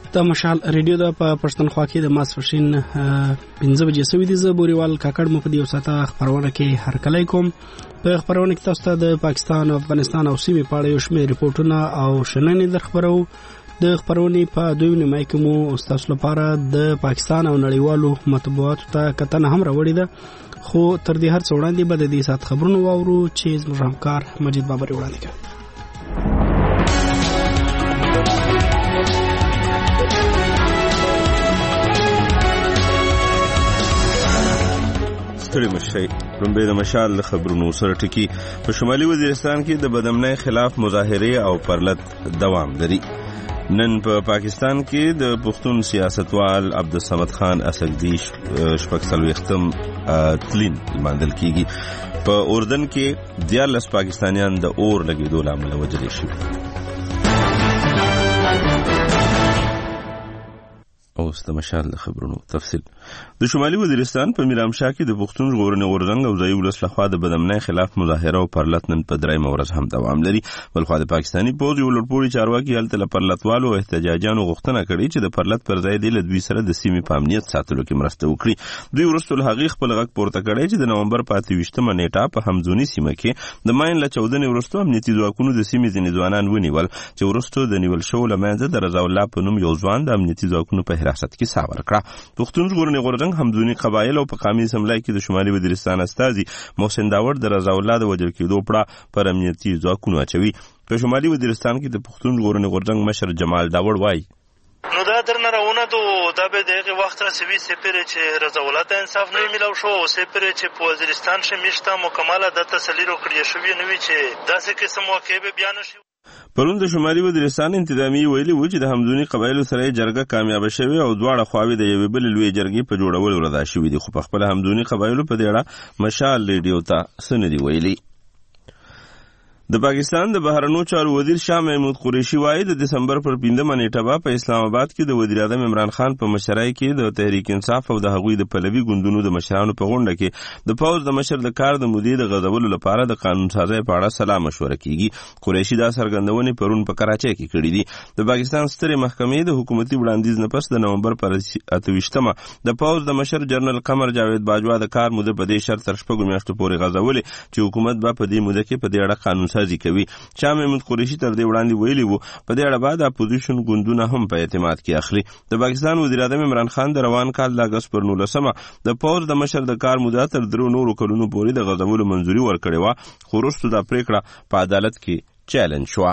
د مشال ریډیو د پښتونخوا کې د ماسپښین 15 بجې سوي دي. زه بوريوال کاکړ مو په دې وساته خبرونه کې هرکلی کوم. په خبرونه کې تاسو ته د پاکستان او افغانستان او سیمې په اړه یو شمېر ریپورتونه او شننې درخبرو. د خبرونې په دوی نیمه کې مو تاسو لپاره د پاکستان او نړیوالو مطبوعاتو ته کتنه هم راوړې ده، خو تر دې هر څه وړاندې به د دې سات خبرونه واورو چې زموږ همکار مجید بابر وړاندې کوي. ستړي مشي لومبه د مشال خبرونو سره ټکی. په شمالي وزیرستان کې د بدامنۍ خلاف مظاهره او پرلط دوام لري. نن په پاکستان کې د پښتون سیاستوال عبدالصمد خان اسدی شپږ څلوېښتم تلین لمانځل کیږي. په اردن کې 14 پاکستانیان د اور لګېدو له امله وژل شوي. اوس د مشال خبرونو تفصیل. د شمالي وزیرستان په میرامشاه کې د پښتون ژغورنې غورځنګ او ځایي ولس لخوا د بدامنۍ خلاف مظاهره او پرلط نن په درېیمه ورځ هم دوام لري. بلخوا د پاکستاني پوځ یو لوړپوړي چارواکي هلته له پرلطوالو او احتجاجیانو غوښتنه کړې چې د پرلط پر ځای دی له دوی سره د سیمې په امنیت ساتلو کې مرسته وکړي. دوی وروسته له هغې خپل غږ پورته کړی چې د نومبر په 28مه نیټه په همزوني سیمه کې د ماین له 14 وروسته امنیتي ځواکونو د سیمې ځینې ځوانان ونیول چې وروسته د نیول شوو له منځه د رضا الله په نوم یو ځوان د امنیتي ځواکونو په حراست کې ساه ورکړه. پښتون ژغورنې غورځنګ همزوني قبایل او په قامي اسمبلی کې د شمالي وزیرستان استازي محسن داور د رضا الله د وژل کېدو پړه پر امنیتي ځواکونو اچوي. په شمالي وزیرستان کې د پښتون ژغورنې غورځنګ مشر جمال داور وایي نو دا درنه راونه دا به دغه وخت رسوي سپیره چې رضا الله ته انصاف نه ملو شو او سپیره چې په وزیرستان شه میشته مکمله د تسلیل کړی شوی نه وی چې داسې قسم واقع به بیان شي. پرون د شمالي وزیرستان انتظامی ویلي و چې د همزوني قبایلو سره جرګه کامیاب شوه او دواړه خواوې د یوې بل لوی جرګې په جوړولو رضا شوې دي، خو په خپل همزوني قبایلو په دې اړه مشال ریډیو ته سندي ویلي. د پاکستان د بهرنیو چارو وزیر شاه محمود قریشي وایي د دسمبر پر 15مه نیټه په اسلام آباد کې د وزیر اعظم عمران خان په مشرۍ کې د تحریک انصاف او د هغوی د پلوي ګوندونو د مشرانو په غونډه کې د پوز د مشر د کار د مدیر د غزولو لپاره د قانون سازي په اړه سلا مشوره کیږي. قریشي دا څرګندونې پرون په کراچۍ کې کړې دي. د پاکستان سترې محکمې د حکومتي وړاندیز نه پس د نومبر پر 28مه د پوز د مشر جنرال قمر جاوید باجوا د کار مده په دې شرط تر 6 میاشتو پورې غزولې چې حکومت به په دې مده کې په دې اړه قانون سازي کوي. شاه محمود قریشي تر دې وړاندې ویلي وو په دې اړه بعد اپوزیشن ګوندونه هم په اعتماد کې اخلي. د پاکستان وزیر اعظم عمران خان د روان کال د اگست پر 19مه د پوز د مشر د کار مده تر 3 نورو کلونو پورې د غزولو منځوري ورکړې وه، خو وروسته دا پریکړه په عدالت کې چیلنج شوه.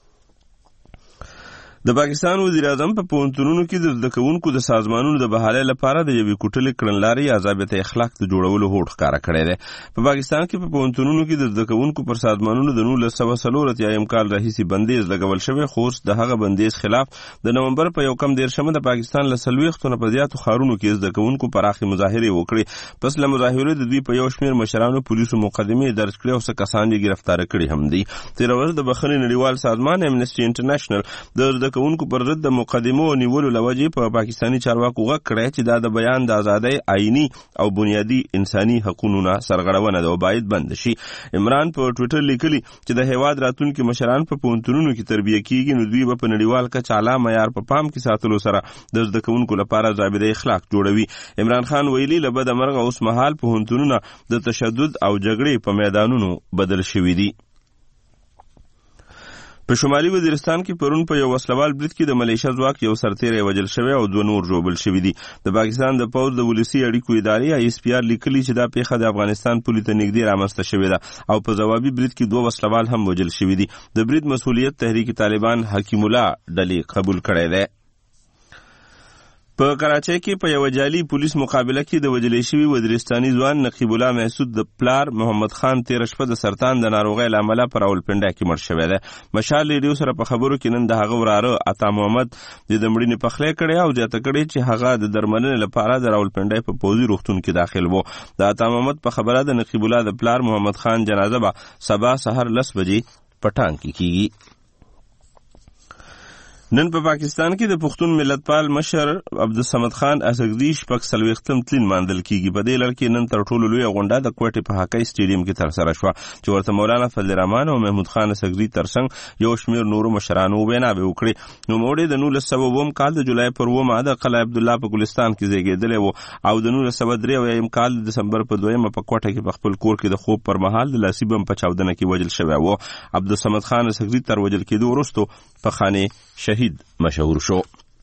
د پاکستان وزیر اعظم په پوهنتونونو کې د زده کوونکو د سازمانونو د بحالۍ لپاره د یوې کوټلې کړنلارې یا ضابطه اخلاق د جوړولو هوډ ښکاره کړی دی. په پاکستان کې په پوهنتونونو کې د زده کوونکو پر سازمانونو د 1940 کال راهیسې بندیز لګول شوی، خو اوس د هغه بندیز خلاف د نومبر په 1 د پاکستان له 40 په زیاتو ښارونو کې زده کوونکو پراخې مظاهرې وکړې. پس له مظاهرو د دوی په یو شمېر مشرانو پولیسو مقدمې درج کړې او څه کسان یې ګرفتاره کړي هم دي. تېره ورځ د بخښنې نړیوال سازمان امنسټي انټرنیشنل د کوونکو پر ضد د مقدمو او نیولو لوجې په پاکستاني چارواکو غږ کړی چې دا د بیان د ازادۍ آئینی او بنیادی انساني حقوقو نه سرغړونه ده او باید بند شي. عمران په ټویټر لیکلي چې د هیواد راتلونکي مشران په پوهنتونونو کې تربیه کیږي، نو دوی به په نړیوال کچه اعلی معیار په پام کې ساتلو سره د زده کوونکو لپاره ضابطه اخلاق جوړوي. عمران خان ویلي له بده مرغه اوس مهال پوهنتونونه د تشدد او جګړې په میدانونو بدل شوي دي. په شمالي وزیرستان کې پرون په یو وسلوال برید کې د ملیشیا ځواک یو سرتیری وژل شوی او 2 نور ژوبل شوي دي. د پاکستان د پوځ د ولسي اړیکو ادارې ISPR لیکلي چې دا پیښه د افغانستان پولې ته نږدې رامنځته شوې ده او په ځوابي برید کې 2 وسلوال هم وژل شوي دي. د برید مسؤلیت تحریک طالبان حکیم الله ډلې قبول کړی دی. په کراچۍ کې په یو جعلي پولیس مقابله کې د وژل شوي وزیرستاني ځوان نقیب الله محسود د پلار محمد خان 13 شپه د سرطان د ناروغۍ له امله په راولپنډۍ کې مړ شوی دی. مشال ریډیو سره په خبرو کې نن د هغه وراره عطا محمد د مړینې پخلی کړی او زیاته کړې چې هغه د درملنې لپاره د راولپنډۍ په پوځي روغتون کې داخل و. د عطا محمد په خبره د نقیب الله د پلار محمد خان جنازه به سبا سحر 10 بجې په ټانک کې کیږي. نن په پاکستان کې د پښتون ملتپال مشر عبدالصمد خان اسغزي شپږ څلوېښتم تلین ماندل کیږي. په دې لړ کې نن تر ټولو لویه غونډه د کوټې په هاکی سټیډیم کې ترسره شوه چې ورته مولانا فضل الرحمن او محمود خان اسغزي ترڅنګ یو شمېر نورو مشرانو ویناوې وکړې. نوموړی د 1900 کال د جولای پر 9 د قلعه عبدالله په ګلستان کې زیږېدلی و او د 1903 کال د دسمبر په 2 په کوټه کې په خپل کور کې د خوب پر مهال د لاسي بم په چاودنه کې وژل شوی و. عبدالصمد خان اسغزي تر وژل کېدو وروسته په خانه شهید مشهور شو.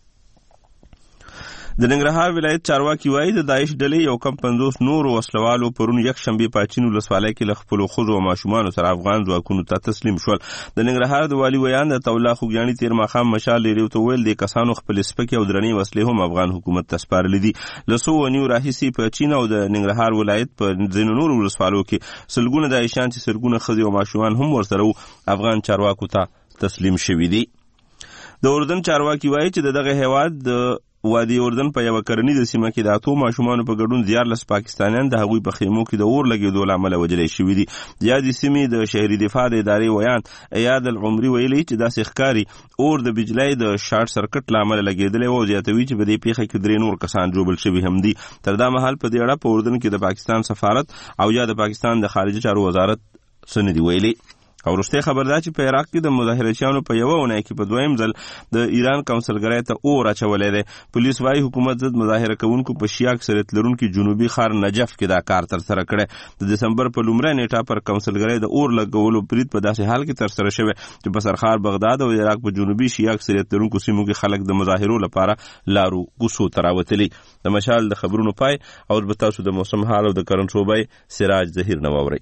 د ننګرهار ولایت چارواکي وایي د داعش ډلې یو کم 50 نورو وسلوالو پرون یکشنبې په اچین ولسوالۍ کې له خپلو ښځو او ماشومانو سره افغان ځواکونو ته تسلیم شول. د ننګرهار د والي ویان د طاوله خوږیاڼي تېر ماښام مشال ریډیو ته ویل د کسانو خپل سپکې او درنې وسلې هم افغان حکومت ته سپارلې دي. له څو ونیو راهیسې په چین او د ننګرهار ولایت په ځینو نورو ولسوالو کې سلګونه داعشیان چې سلګونه ښځې او ماشومان هم ورسره افغان چارواکو ته تسلیم شوي دي. د اردن چارواکي وایي چې دغه هیواد د وادي اردن په یوه کرنیزه سیمه کې د اتو ماشومانو په ګډون 14 پاکستانیان د هغوی په خیمو کې د اور لګېدو له امله وژلي شوي دي. د یادې سیمې د شهري دفاع د ادارې ویان ایاد العمري ویلي چې داسې ښکاري اور د بجلۍ د شارټ سرکټ له امله لګېدلی و او زیاتوي چې په دې پیښه کې 3 نور کسان ژوبل شوي هم دي. تر دا مهال په دې اړه په اردن کې د پاکستان سفارت او یا د پاکستان د خارجه چارو وزارت څه نه دي ویلي. او وروستی خبر دا چې په عراق کې د مظاهرچیانو په یوه اونۍ کې په دویم ځل د ایران کونسلګرۍ ته اور اچولی دی. پولیس وایي حکومت ضد مظاهره کوونکو په شیعه اکثریت لرونکي جنوبي ښار نجف کې دا کار ترسره کړی. د دسمبر په لومړۍ نیټه پر کونسلګرۍ د اور لګولو برید په داسې حال کې ترسره شوی چې په سرخار بغداد او عراق په جنوبي شیعه اکثریت لرونکو سیمو کې خلک د مظاهرو لپاره لارو کوڅو ته راوتلي. د مشال د خبرونو پای او به تاسو د موسم حال او د کرنټ صوبای سراج ظهیر نه واورئ.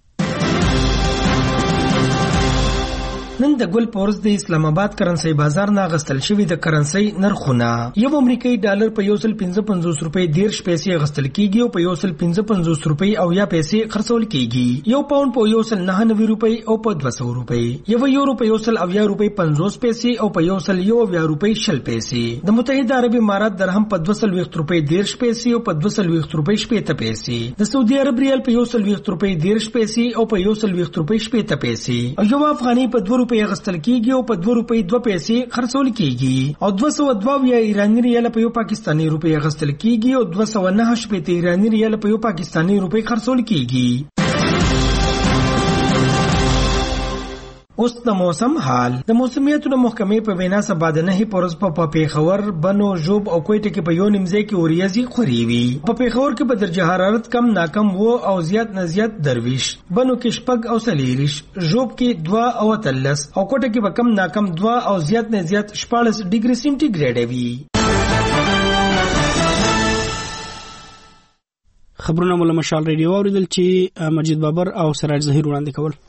نن د ګل پورس د اسلام آباد کرنسي بازار نه غستل شوی د کرنسي نرخونه یو امریکایي ډالر په 155 روپۍ 10 پیسې غستل کیږي او په 155 روپۍ او یا پیسې خرڅول کیږي. یو پاوند په 199 روپۍ او په 200 روپۍ. یو یورو په 100 روپۍ 50 پیسې او په 100 روپۍ 10 پیسې. د متحده عرب امارات درهم په 220 روپۍ 10 پیسې او په 220 روپۍ 70 پیسې. د سعودي عرب ریال په 120 روپۍ 10 پیسې او په 120 روپۍ 70 پیسې. او یو افغاني په 2 روپۍ غستل کیږي او په 2 روپۍ 2 پیسې خرڅول کیږي. او 202 ایرانی ریال په یو پاکستانی روپۍ غستل کیږي او 209 ایرانی ریال په یو پاکستانی روپۍ خرڅول کیږي. اوس د موسم حال. د موسمیاتو د محکمې په وینا سبا د 9 پورز په پیښور، بنو، ژوب او کوټه کې په یو نیمځای کې اوریځي خوري وي. په پیښور کې په درجه حرارت کم ناکم وو او زیات نه زیات درویش، بنو کې 4 او 4، ژوب کې 2 او 13 او کوټه کې به کم ناکم 2 او زیات نه زیات 14 ډیګري سینټیګریډ وي. خبرونه مول مشال ریډیو اوریدل چې مجید بابر او سراج ظهیر وړاندې کول.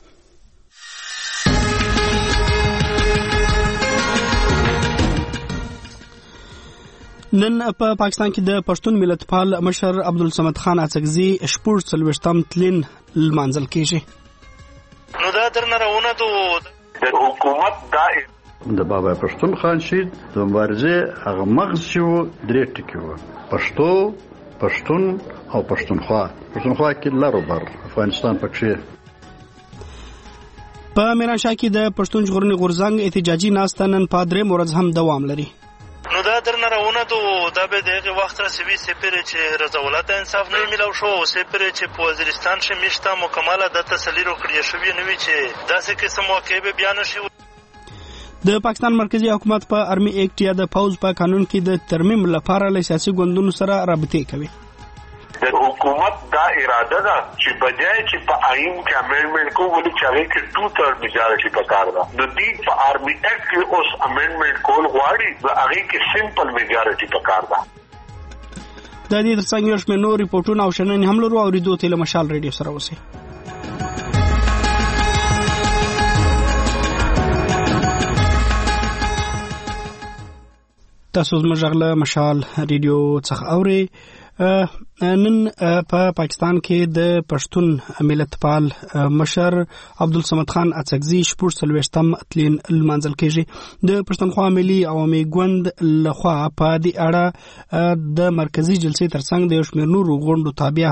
نن په پاکستان کې د پښتون ملتپال مشر عبدالصمد خان اسغزي 14 تلین لمانځل کیږي. نو دا درنه راونه د حکومت د بابا پښتون خان شهید د مبارزې هغه مغز شو درې ټکي وو: پښتون او پښتونخوا. پښتونخوا کې لارو بر افغانستان پکې. په میرانشاه کې د پښتون ژغورنې غورځنګ احتجاجي ناسته نن په 3 ورځ هم دوام لري. نو دا درنه راونه دا به دغه وخت رسوي سپیره چې رضاولت انصاف نه ملو شو سپیره چې په وزیرستان شه میشته مکمله د تسلیرو کړی شوی نه وی چې داسې قسم واقع به بیان شي. د پاکستان مرکزی حکومت په ارمي ایکټ یا د پوز په قانون کې د ترمیم لپاره له سیاسي ګوندونو سره رابطې کوي. د حکومت دا اراده ده چې بجای چې په آئین کې امندمنت کو ولې چاغې کې 2/3 میجارټي پکار ده. د دې په ارمي ایکټ کې اوس امندمنت کول غواړي د هغه کې سمپل میجارټي پکار ده. د دې ترڅنګ یو شمېر نور ریپورتونه او شننې هم لرو او ریډیو ته مشال ریډیو سره اوسئ. تاسو زموږ غږ مشال ریډیو څخه اورئ. نن په پاکستان کې د پښتون ملتپال مشر عبدالصمد خان اسغزي 14 تلین لمانځل کېږي. د پښتونخوا ملي عوامي ګوند لخوا په دې اړه د مرکزی جلسې ترڅنګ د یو شمېر نورو غونډو تابع هم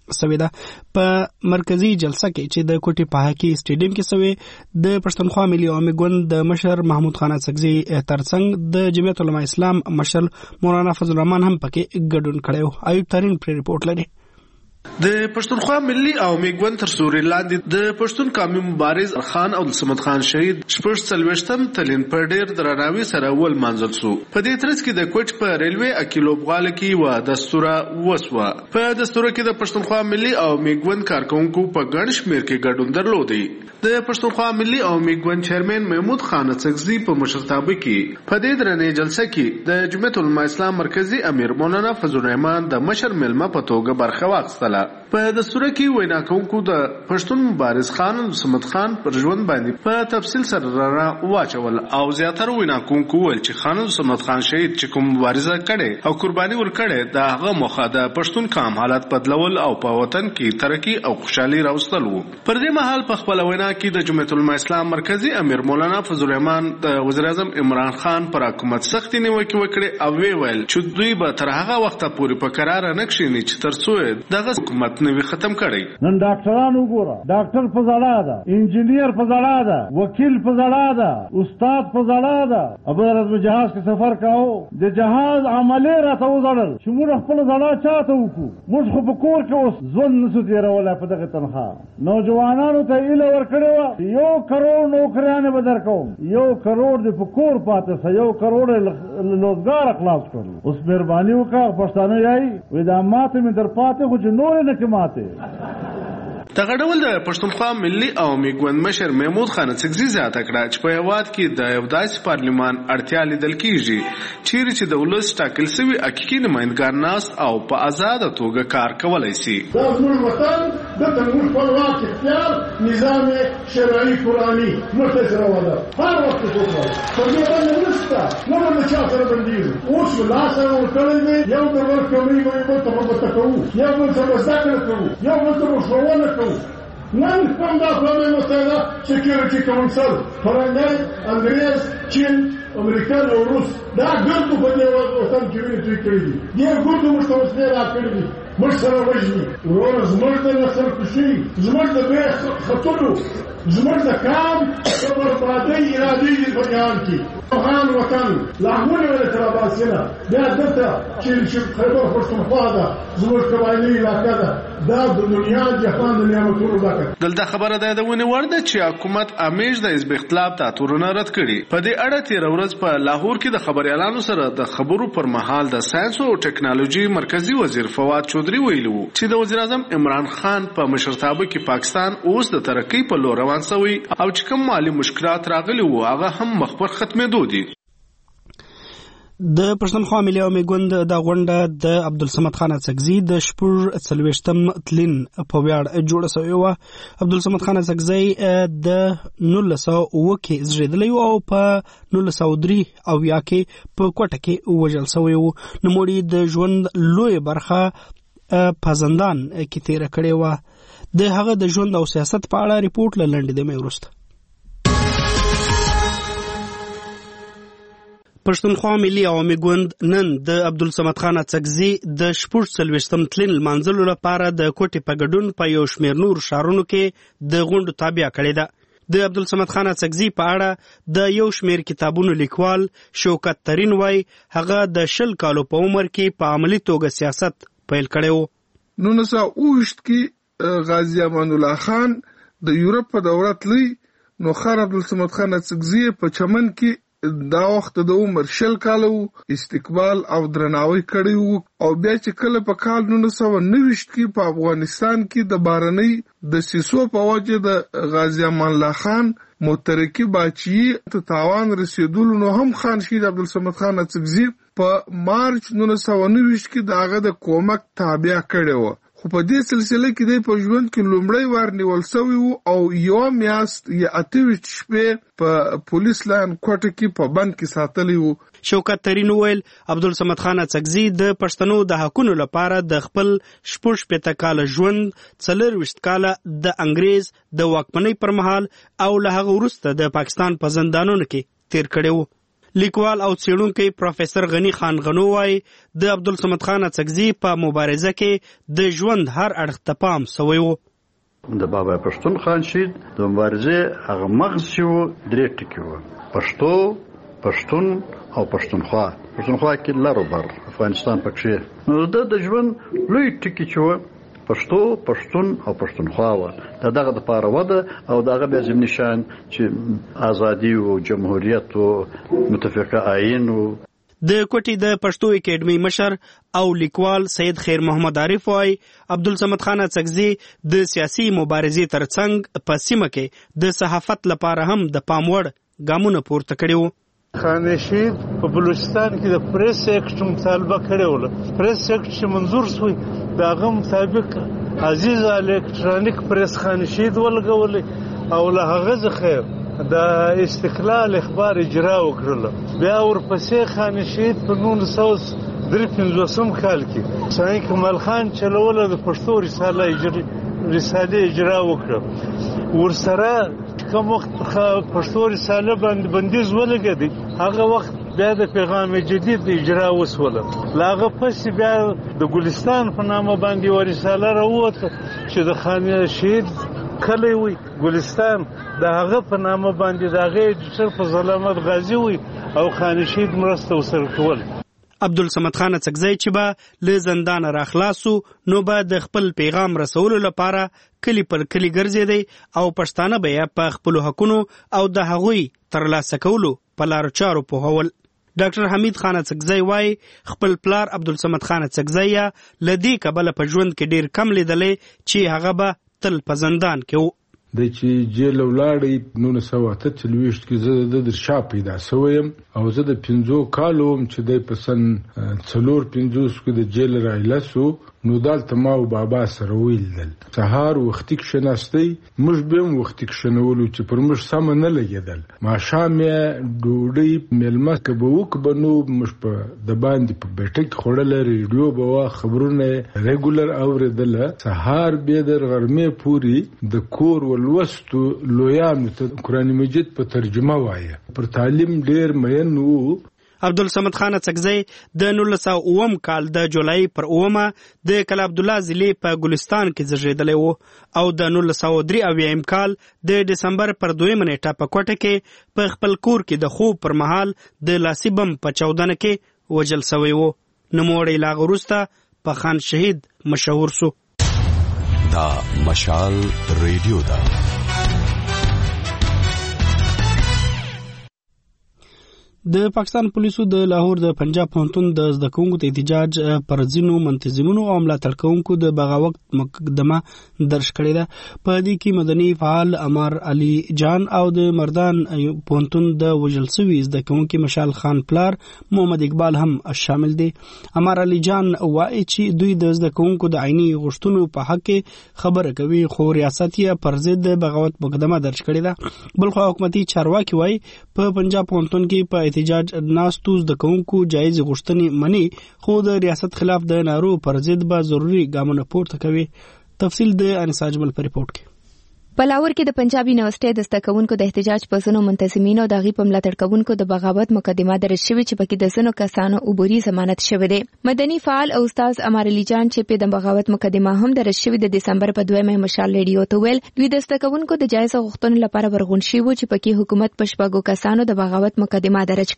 سوي ده. په مرکزی جلسه کې چې د کوټي په هاکی سټیډیم کې سوي د پښتونخوا ملي عوامي ګوند د مشر محمود خان اڅکزي ترڅنګ د جمعیت علماء اسلام مشر مولانا فضل الرحمن هم پکې ګډون کړو. ایوب ترين پر ریپورت لري. د پښتونخوا ملي عوامي ګوند تر سوري لاندې د پښتون قومي مبارز خان او صمد خان شهید شپږ څلوېښتم تلین پر ډیر درناوي سره ول منځل سو. په دې ترڅ کې د کوټ په ریلوي اکیلوبغاله کې و دستوره وسوه. په دستوره کې د پښتونخوا ملي عوامي ګوند کارکونکو په ګڼ شمېر کې ګډون درلودي. د پښتونخوا ملي عوامي ګوند چیرمن محمود خان اڅکزي په مشرتابه کې په دې درنې جلسه کې د جمعیت علماء اسلام مرکزی امیر مولانا فضل الرحمن د مشر ملمه په توګه برخه واخیستله. په دستوره کې وینا کوونکو د پښتون مبارز خان صمد خان پر ژوند باندې په تفصیل سره را واچول او زیاتره وینا کوونکو ول چې خان صمد خان شهید چې کوم مبارزه کړي او قرباني ورکړي دا هغه مخه د پښتون قام حالت بدلول او په وطن کې ترقی او خوشحالي راوستل وو. پر دې مهال په خپل وینا کې د جمعیت علماء اسلام مرکزی امیر مولانا فضل الرحمن د وزیر اعظم عمران خان پر حکومت سختي نیوکه وکړي او ویل چې دوی به تر هغه وخته پورې په قرار نه کښیني چې تر څو دغه حکومت نوی ختم کړي. نن ډاکټرانو ګوره، ډاکټر په زړه ده، انجینیر په زړه ده، وکیل په زړه ده، استاد په زړه ده. ابل از جهاز کې سفر کاو د جهاز عملي راته وزړل چې موږ خپل زړه چاته وکړو. موږ خو په کور کې اوس ځون نسو تیرولای په دغه تنخواه. نوجوانانو ته ایله ورکړی وه 1 کروڑ نوکریانې به درکوم، 1 کروڑ دې په کور پاتې سه، 1 کروڑ لوزګار خلاص کړل. اوس مهرباني وکړه پښتانه یایي وایي دا ماته مې در پاتې خو چې نور نه کې ماته. دغه ډول د پښتونخوا ملي عوامي ګوند مشر محمود خان اڅکزي زیاته کړه چې په هیواد کې د یو داسې پارلمان اړتیا لیدل کیږي چیرې چې د ولس ټاکل شوي حقیقي نمایندګان ناست او په آزاده توګه کار کولی شي. دا زموږ وطن دلته موږ خپلواک اختیار نظام شرعي قرآني موږ ته سره وده هر وخت وکړو. په دې باندې نشته موږ د چا سره بندیږو. اوس لاس ورکړی دی یو د ورکوي بل ته په کوو، یو بل ته زده کړه کوو، یو بل ته ښوونه کوو. نن کوم دا اقوام متحده سکیورټي کونسل فرنګي انګريز چین امریکا او روس دا ګردو په دې وطن کې ویني توی کړی دي. دې ګردو موږ ته وسله راکړي دي، موږ سره وژني. ورور زموږ د نسل کشي، زموږ د بیا خطرو، زموږ د کام په بربادۍ ارادي دي په ځان کې. افغان وطن لاهور ولې تر باسنه بیا دته چې خیبر پښتونخوا ده زموږ قبایلی علاقه ده. دا د دنیا جهان د نعمتونو ډکه. دلته خبره ده د ونې وړ ده چې حکومت امیش د حزب اختلاف ته تورونه رد کړي. په دې اړه تیر ورځ په لاهور کې د خبريالانو سره د خبرو پر مهال د ساينس او ټکنالوژي مرکزی وزیر فواد چودري ویلو چې د وزیر اعظم عمران خان په مشرتابه کې پاکستان اوس د ترقی په لور روان شوی او چې کوم مالی مشکلات راغلي وو هغه هم مخبر ختمېدو دي. د پښتونخوا ملي عوامي ګوند د غونډه د عبدالصمد خان اڅکزي د 40 تلین په ویاړ جوړه شوې وه. عبدالصمد خان اڅکزي د 1900 کې زیږېدلی او په 1903 کې په کوټه کې وژل شوی و. نوموړي د ژوند لوی برخه په زندان کې تیره کړې وه. د هغه د ژوند او سیاست په اړه ریپورت لنډ دی مې وروسته. پښتونخوا ملي عوامي ګوند نن د عبدالصمد خان اڅکزي د 40 تلین لمانځلو لپاره د کوټې په ګډون په یو شمېر نور ښارونو کې د غونډو تابع کړې ده. د عبدالصمد خان اڅکزي په اړه د یو شمېر کتابونو لیکوال شوکت ترين وایي هغه د 20 کالو په عمر کې په عملی توګه سیاست پیل کړی و. 1929 کې غازی امان الله خان د یورپ په دوره تللی نو خان عبدالصمد خان اڅکزي په چمن کې دا وخت د عمر 20 کالو استقبال او درناوی کړی وو او بیا چې کله په کال 1929 کې په افغانستان کې د بارنۍ د سیسو په وجه د غازی امان الله خان مترکی باچی ته تاوان رسیدلو نو هم خان شهید عبدالصمد خان اڅکزي په مارچ 1929 کې داغه د کومک تابع کړی و. خو په دې سلسله کې د په ژوند کې لومړی وار نیول شوی وو او یو میاشت یا 28 شپې په پولیس لاین کوټه کې په بند کې ساتلی وو. شوکت ترين ویل عبدالصمد خان اڅکزي د پښتنو د حقونو لپاره د خپل 14 کال ژوند 40 کال د انګريز د واکمنۍ پر مهال او له هغه وروسته د پاکستان په زندانونو کې تیر کړی وو. لیکوال او څېړونکی پروفیسر غنی خان غنو وايي د عبدالصمد خان اڅکزي په مبارزه کې د ژوند هر اړخ ته پام سوی و. د بابا پښتون خان شهید د مبارزې هغه مغز چې و 3 ټکي وو: پښتو، پښتون او پښتونخوا. پښتونخوا کې لر او بر افغانستان پکې. نو د ژوند لوی ټکي چې و پښتو، پښتون او پښتونخوا و. دغه د پاره وده او دغه بیا ضمني شان چې ازادي او جمهوریت او متفقه آئین و. د کوټي د پښتو اکیډمي مشر او لیکوال سید خیر محمد عارف وايي عبدالصمد خان اڅکزي د سیاسي مبارزې ترڅنګ په سیمه کې د صحافت لپاره هم د پام وړ ګامونه پورته کړي وو. خان شهید په بلوچستان کې د پریس ایکټ مطالبه کړې وله. پریس ایکټ چې منظور شوی د هغه مطابق عزیز الکترونیک پریس خان شهید ولګولې او له هغه څخه د استقلال اخبار اجرا وکړله. بیا ورپسې خان شهید په 1953 کال کې سعید کمال خان چلوله د پښتو رساله اجرا وکړه. ورسره کوم وخت پښتو رساله باندې بندیز ولګېدی، هغه وخت بیا د پیغام جدید اجرا وسوله. لاغه پس بیا د ګلستان په نامه باندې و رساله راووته چې د خان شهید کلی وي ګلستان، د هغه په نامه باندې د هغې صرف ظلامت غازي وي او خان شهید مرسته ورسره کول. عبدالصمد خان اڅکزي چې به له زندانه راخلاصو نو به د خپل پیغام رسولو لپاره کلی پر کلی ګرځېدی او پښتانه به یې په خپلو حقونو او د هغوی ترلاسه کولو په لارو چارو پوهول. ډاکټر حمید خان اڅکزي وايي خپل پلار عبدالصمد خان اڅکزي له دې کبله په ژوند کې ډېر کم لیدلی چې هغه به تل په زندان کې و. د چې جیل ولاړی 1948 کې زه د شا پیدا سویم او زه د 15 کالو چې د پسن 4-5 کې د جیل راایلسو نو دالته ما او بابا سره ویل سهار وختي کښناستي موږ به وختي کښنولو چې پر موږ سم نه لګیدل. ماښام ډوډۍ ملمه کبه وکبنو موږ په د باندې په بیٹک خړل ریډیو بوا خبرونه ریګولر اوریدل. سهار به د غرمې پوری د کور ولوستو لویانو ته قرآن مجید په ترجمه وایي. پر تعلیم ډیر مین وو. عبدالصمد خان اڅکزي د 1909 کال د جولای پر 9 د کلا عبدالله ضلع په ګلستان کې زیږیدلی و او د 1903 کال د دسمبر پر 2 نیټه په کوټه کې په خپل کور کې د خوب پر مهال د لاسي بم په چاودنه کې وژل شوی و. نوموړی لا وروسته په خان شهید مشهور سو. دا مشال ریډیو دا د پاکستان پولیسو د لاهور د پنجاب پوهنتون د زده کوونکو د احتجاج پر ځینو منتظمینو او ملاتړ کوونکو د بغاوت مقدمه درج کړې ده. په دې کې مدني فعال عمار علي جان او د مردان پوهنتون د وژل شوي زده کوونکي مشال خان پلار محمد اقبال هم شامل دي. عمار علي جان وايي چې دوی د زده کوونکو د عیني غوښتنو په حق کې خبره کوي خو ریاست یې پر ضد بغاوت مقدمه درج کړې ده. بلخو حکومتي چارواکي وايي په پنجاب پوهنتون کې په احتجاج ناستو زده کوونکو جایز غوښتنې مني خو د ریاست خلاف د نارو پر ضد به ضروري ګامونه پورته کوي. تفصیل د انیسا اجمل په ریپورت کې. په لاهور کې د پنجاب یونیورسيټي د زده کوونکو د احتجاج په ځینو منتظمینو او د هغوی په ملاتړ کوونکو د بغاوت مقدمه درج شوې چې پکې د ځینو کسانو عبوري ضمانت شوی دی. مدني فعال او استاد عمار علي جان چې په د بغاوت مقدمه هم درج شوې د دسمبر په 2 مشال ریډیو ته ویل دوی د زده کوونکو د جایز غوښتنو لپاره ورغون شوي و چې پکې حکومت په شپږو کسانو د بغاوت مقدمه درج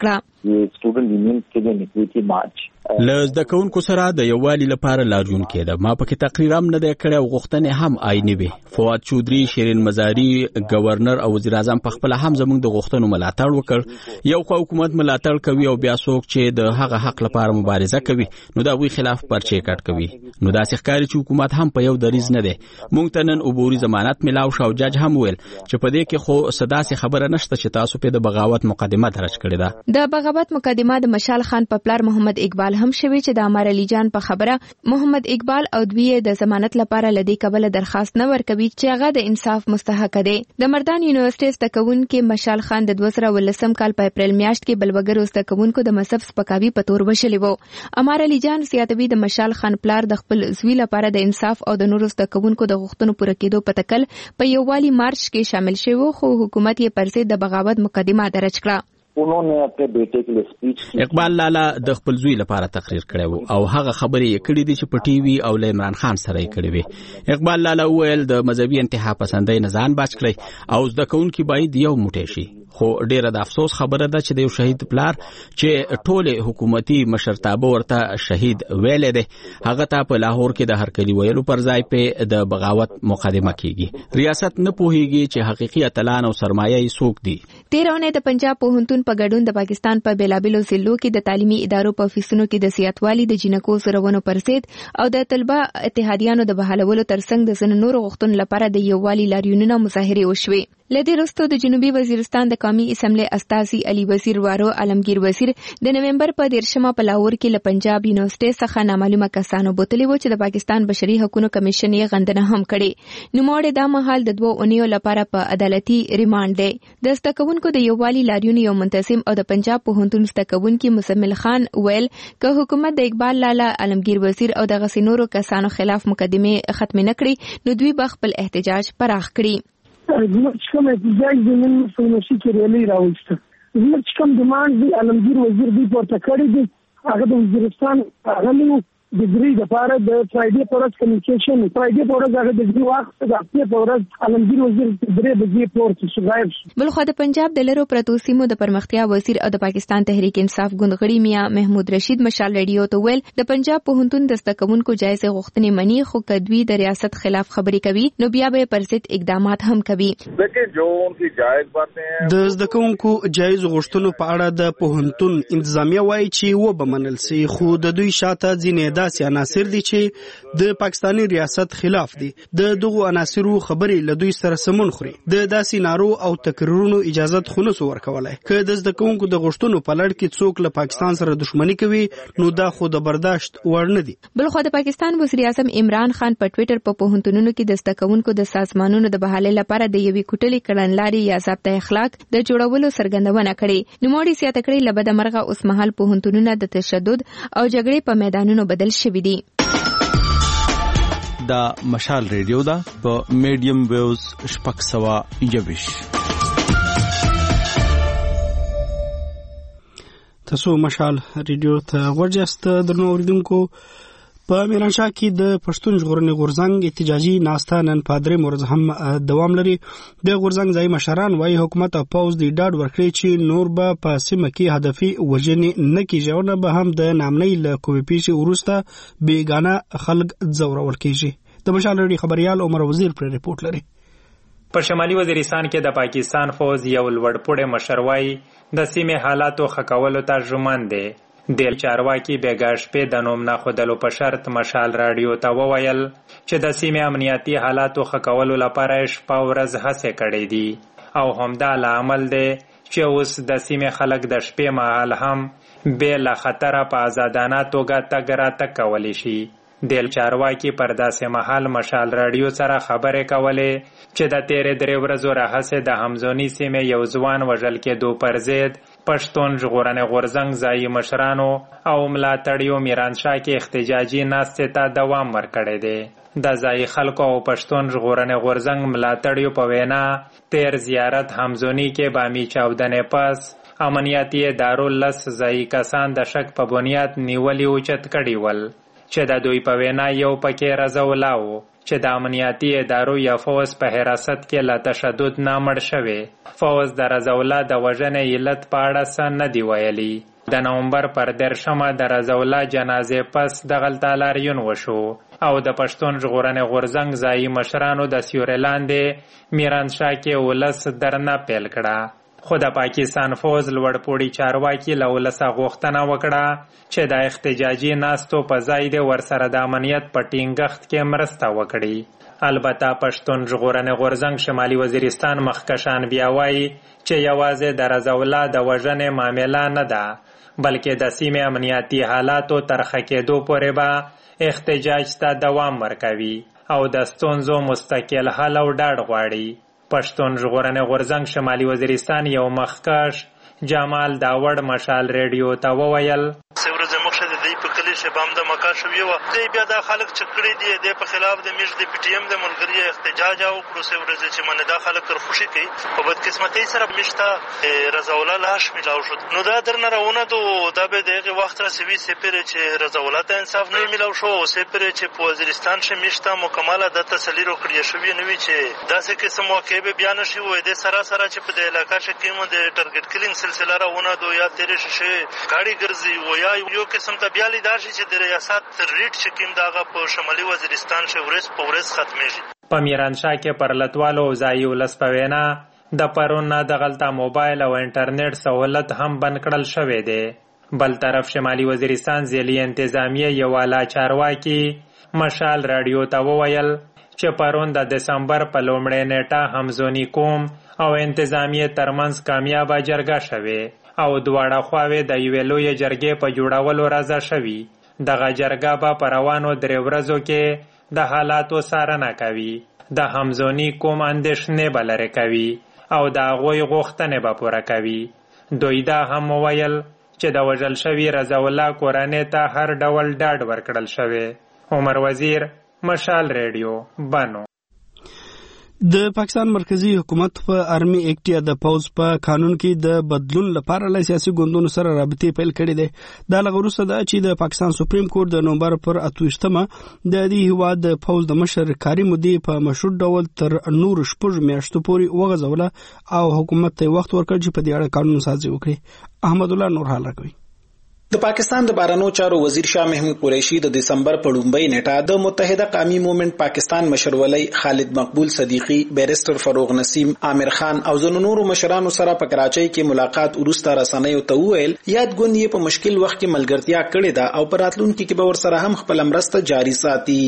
کړه. له زده کوونکو سره د یووالي لپاره لاریون کېده. ما پکې تقریر هم نه دی کړی او غوښتنې هم عیني وي. فواد چودري، شیرین مزاري، گورنر او وزیر اعظم په خپل هم زموږ د غوښتنو ملاتړ وکړ. یو خو حکومت ملاتړ کوي او بیا څوک چې د هغه حق لپاره مبارزه کوي نو دا وی خلاف پرچې کټ کوي. نو دا ښکاري چې حکومت هم په یو دریز نه دی. مونږ ته نن عبوري ضمانت ملاو شو. جج هم ویل چې په دې کې خو صدا سي خبره نشته چې تاسو په د بغاوت مقدمه درج کړې ده. د بغاوت مقدمه د مشال خان په پلار محمد اقبال هم شوی چې د عمار علي جان په خبره محمد اقبال او دوی د ضمانت لپاره لدی کبله درخواست نه ورکوي چې هغه د انصاف مستحق دی. د مردان یونیورسيټي زده کوونکي مشال خان د 2019 کال په اپریل میاشت کې بلوګر زده کوونکو د مذهب سپکاوي په تور وشلې وو. عمار علي جان زیاتوي د مشال خان پلار د خپل زوی لپاره د انصاف او د نورو زده کوونکو د غوښتنو پوره کېدو په تکل په یووالي مارچ کې شامل شوی خو حکومت یې پر ضد د بغاوت مقدمه درج کړه. उन्होंने अपने बेटे के लिए स्पीच की. اقبال لالا د خپل زوی لپاره تقریر کړی او هغه خبرې یې کړې دي چې په ټي وي او عمران خان سره یې کړې وي. اقبال لالا وویل د مذهبي انتها پسندۍ نه ځان بچ کړئ او زده کوونکي باید یو موټی شي. خو ډیره د افسوس خبره ده چې د یو شهید پلار چې ټول حکومتي مشرتابه ورته شهید ویلې ده هغه ته په لاهور کې د هرکلي ویلو پر ځای په د بغاوت مقدمه کیږي. ریاست نه پوهیږي چې حقيقي اتلان او سرمایه یې څوک دي. تیرونه د پنجاب پوهنتون په ګډون د پاکستان په بیلابلو ضلعو کې د تعلیمي ادارو په فیسونو کې د زیاتوالي د جنکو سرونو پر ضد او د طلبه اتحادیانو د بحالولو ترڅنګ د زن نور غوښتنو لپاره د یووالي لاریونونو مظاهره وشوي. لدې وروسته د جنوبي وزیرستان د قومي اسمبلی استازي علي وزیر وارو عالمگیر وزیر د نومبر په 13 په لاهور کې له پنجاب یونیورسيټي څخه نامعلومه کسانو بوتلي و چې د پاکستان بشري حقوقو کمیشن یې غندنه هم کړې. نوموړی دا مهال د 2 اونیو لپاره په عدالتي ریماند دی. د استکونکو د یووالي لاریون یو منتظم او د پنجاب پوهنتون استکونکو مسمل خان ویل که حکومت د اقبال لالا عالمگیر وزیر او د غسینورو کسانو خلاف مقدمه ختم نه کړي نو دوی به خپل احتجاج پراخ کړي. زموږ چې کوم احتجاج د نن مسلمانشي کې ریلی راوسته زموږ چې کوم ډیمانډ دی عالمگیر وزیر دی پورته کړی دی هغه د وزیرستان غلو د ګری د پاره د فرایډي پورس کمیونیکیشن فرایډي پورس هغه د ګری وخت د هفته پورس عالمگیر وزیر درې بجې پورته شغایب شو. بلخو د پنجاب د لرو پرتو سیمو د پرمختیا وزیر او د پاکستان تحریک انصاف ګوندغړي میاں محمود رشید مشال ریډیو ته ویل د پنجاب پوهنتون د استکونکو جایزه غوښتنې منی خو کدوی د ریاست خلاف خبرې کوي نو بیا به پر ضد اقدامات هم کوي. لیکن جو انکی جایز باتیں ہیں د استکونکو جایز غوښتنو په اړه د پوهنتون انتظامیه وایي چې و بمنل سي خو د دوی شاته ځینې داسې عناصر دي چې د پاکستاني ریاست خلاف دي. د دغو عناصرو خبرې له دوی سره سمون خوري. د داسې نارو او تقریرونو اجازه خونه سو ورکولای. که د زدکونکو د غوښتنو په لړ کې څوک له پاکستان سره دښمنی کوي نو دا خو د برداشت وړ نه دي. بلخو د پاکستان وزیر اعظم عمران خان په ټوئیټر په پوهنتونونو کې د زدکونکو د سازمانونو د بحالې لپاره د یوې کوټلې کړنلارې یا ضابطه اخلاق د جوړولو څرګندونه کړې. نوموړي زیاته کړې لبد مرغه اوس مهال پوهنتونونه د تشدد او جګړې په میدانونو بدل شوي دي. دا مشال ریډیو دا په میډیم ویوز شپږ سوه یویش. تاسو مشال ریډیو ته ورجاست درنو اوریدونکو. په میرانشاه کې د پښتون ژغورنې غورځنګ احتجاجي ناسته نن په درې ورځ هم دوام لري. د غورځنګ ځای مشران وايي حکومت او پوز د ډاډ ورکړي چې نور به په سیمه کې هدفي وژنې نه کیږي او نه به هم د نامنۍ له کومې پیښې وروسته بیګانه خلک ځورول کیږي. د مشال ریډیو خبريال عمر وزیر پر رپورټ لري. په شمالي وزیرستان کې د پاکستان فوج یو لوړپوړی مشر وايي د سیمې حالاتو ښه کولو ته ژمن دی. د چارواکي بیګا شپې د نوم ناخودلو په شرط مشال راډیو ته وویل چې د سیمې امنیتي حالاتو ښه کولو لپاره شپه ورځ هڅې کړې دي او همدا لامل دی چې اوس د سیمې خلک د شپې مهال هم بې له خطره په آزادانه توګه تګ راتګ کولی شي. د چارواکي پر داسې مهال مشال راډیو سره خبرې کولې چې د تیرې 3 ورځو راهیسې د همزوني سیمې یو ځوان وژل کېدو پر ضد پښتون ژغورنې غورځنګ ځایي مشرانو او ملاتړیو میرانشاه کې احتجاجي ناستې ته دوام ورکړی دی. د ځایي خلکو او پښتون ژغورنې غورځنګ ملاتړیو په وینا تیر زیارت همزوني کې بامی چاودنې پس امنیتي ادارو 10 ځایي کسان د شک په بنیاد نیولي اوچت کړي ول چې د دوی په وینا یو پکې رضاولا و چې د امنیتي ادارو یا فوز په حراست کې له تشدد نه مړ شوی. فوز د رضاولا د وژنې علت په اړه څه نه دی ویلي. د نومبر پر 13 د رضاولا جنازې پس دغلته لاریون وشو او د پښتون ژغورنې غورځنګ ځایي مشرانو د سیوري لاندې میرانشاه کې ولس درنه پیل کړه. خو د پاکستان فوز لوړپوړي چارواکي له ولسه غوښتنه وکړه چې د احتجاجي ناستو په ځای د ورسره د امنیت په ټینګښت کې مرسته وکړي. البته پښتون ژغورنې غورځنګ شمالي وزیرستان مخکشان بیا وایي چې یوازې د رضاولا د وژنې معامله نه ده بلکې د سیمې امنیتي حالاتو تر ښه کېدو پورې به احتجاج ته دوام ورکوي او د ستونزو مستقل حل او ډاډ غواړي. پښتون ژغورنې غورځنګ شمالي وزیرستان یو مخکش جمال داوړ مشال ریډیو ته وویل څو ورځې مخکې د دې په کلی چې بم د مکا شوی و دی بیا دا خلک چې کړي دي د په خلاف د میش د پی ټی ایم د ملګری احتجاج او کړو سه ورځ چې منه دا خلک تر خوشي کوي په بدقسمتۍ سره مشته رضا الله لاش ملاو شو نو دا درنه راونه دا به دغه وخت را سوي سپیره چې رضا الله ته انصاف نه ملاو شو او سپیره چې په وزیرستان شه مشته مکمله د تسلی رو کړی شوی نوې چې داسې قسم واقع به بیان شي وای د سراسر چې په د علاقې کې کیمو د ټارګټ کلینګ سلسله راونه یا تیرې شي گاڑی ګرځي و یا یو قسم ته بیا لیدار شي چې د ریاست ریټ چې کیم داغه په شمالي وزیرستان شه ورس په ورس ختمېږي په میرانشاه کې پر لټوالو ځای ولس په وینا د پرون نه د غلطه موبایل او انټرنیټ سہولت هم بند کړل شوې ده بل طرف شمالي وزیرستان ځلې انتظامیه یو والا چارواکي مشال رادیو ته وویل چې پرون د دسمبر په لومړۍ نیټه همزونی کوم او انتظامیه ترمنځ کامیابه جرګه شوه او دواړه خواوې د یوې لویې جرګې په جوړولو راضي شوي دغه جرګه به په روانو 3 ورځو کې د حالاتو څارنه کوي د همزونی کوم اندېښنې به لرې کوي او د هغوی غوښتنې به پوره کوي دوی دا هم وویل چې د وژل شوي رضا الله کورنۍ ته هر ډول ډاډ ورکړل شوی عمر وزیر مشال ریډیو بنو د پاکستان مرکزی حکومت په آرمی ایکټ یا د پوز په قانون کې د بدلون لپاره له سیاسي ګوندونو سره رابطې پیل کړې ده دا لغوسه ده چې د پاکستان سپریم کورټ د نومبر پر 28مه د دې هواد د پوز د مشر کاری مودي په مشروط ډول تر نور شپږ میاشتو پورې وغځوله او حکومت ته وخت ورکړ چې په دې اړه قانون سازي وکړي احمد الله نور حال راکوي د پاکستان د بهرنیو چارو وزیر شاه محمود قریشي د دسمبر په لومړۍ نیټه د متحده قومي موومېنټ پاکستان مشرولۍ خالد مقبول صدیقي بیرستر فروغ نسیم عامر خان او ځینو نورو مشرانو سره په کراچۍ کې ملاقات وروسته رسنیو ته وویل یاد ګوند یې په مشکل وخت کې ملګرتیا کړې ده او په راتلونکي کې به ورسره هم خپل مرسته جاري ساتي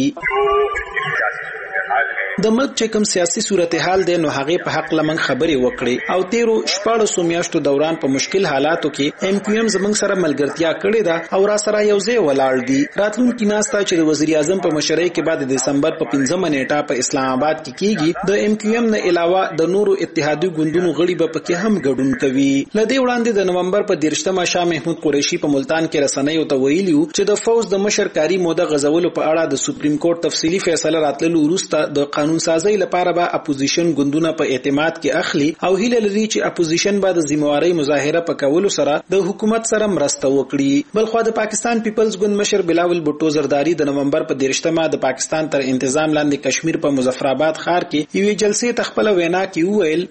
د ملک چې کوم سیاسي صورتحال دی نو هغه په حق لمن خبرې وکړي او تیرو 14 میاشتو دوران په مشکل حالاتو کې ایم کیو ایم زمنګ سره ملګرتیا کړې ده او را سره یو ځای ولاړ دي راتلونکي ناستا چې د وزیر اعظم په مشرۍ کې بعد د دسمبر په 15مه نیټه په اسلام آباد کې کیږي د ایم کیو ایم نه علاوه د نورو اتحادیو ګوندونو غړي به پکې هم ګډون کوي لدې وړاندې د نومبر په 13مه شاه محمود قریشي په ملتان کې رسنیو ته ویلیو چې د فوز د مشر کاری موده غزولو په اړه د سپریم کورټ تفصیلی فیصله راتللو وروسته د قانون سازي لپاره به اپوزیشن ګوندونه په اعتماد کې اخلي او هیله لري چې اپوزیشن به د ذمہواری مظاهره په کولو سره د حکومت سره مرسته وکړي بلخو د پاکستان پیپلز ګوند مشر بلاول بوټو زرداری د نومبر په 13مه د پاکستان تر انتظام لاندې کشمیر په مظفرآباد ښار کې یوې جلسې ته خپل وینا کې وویل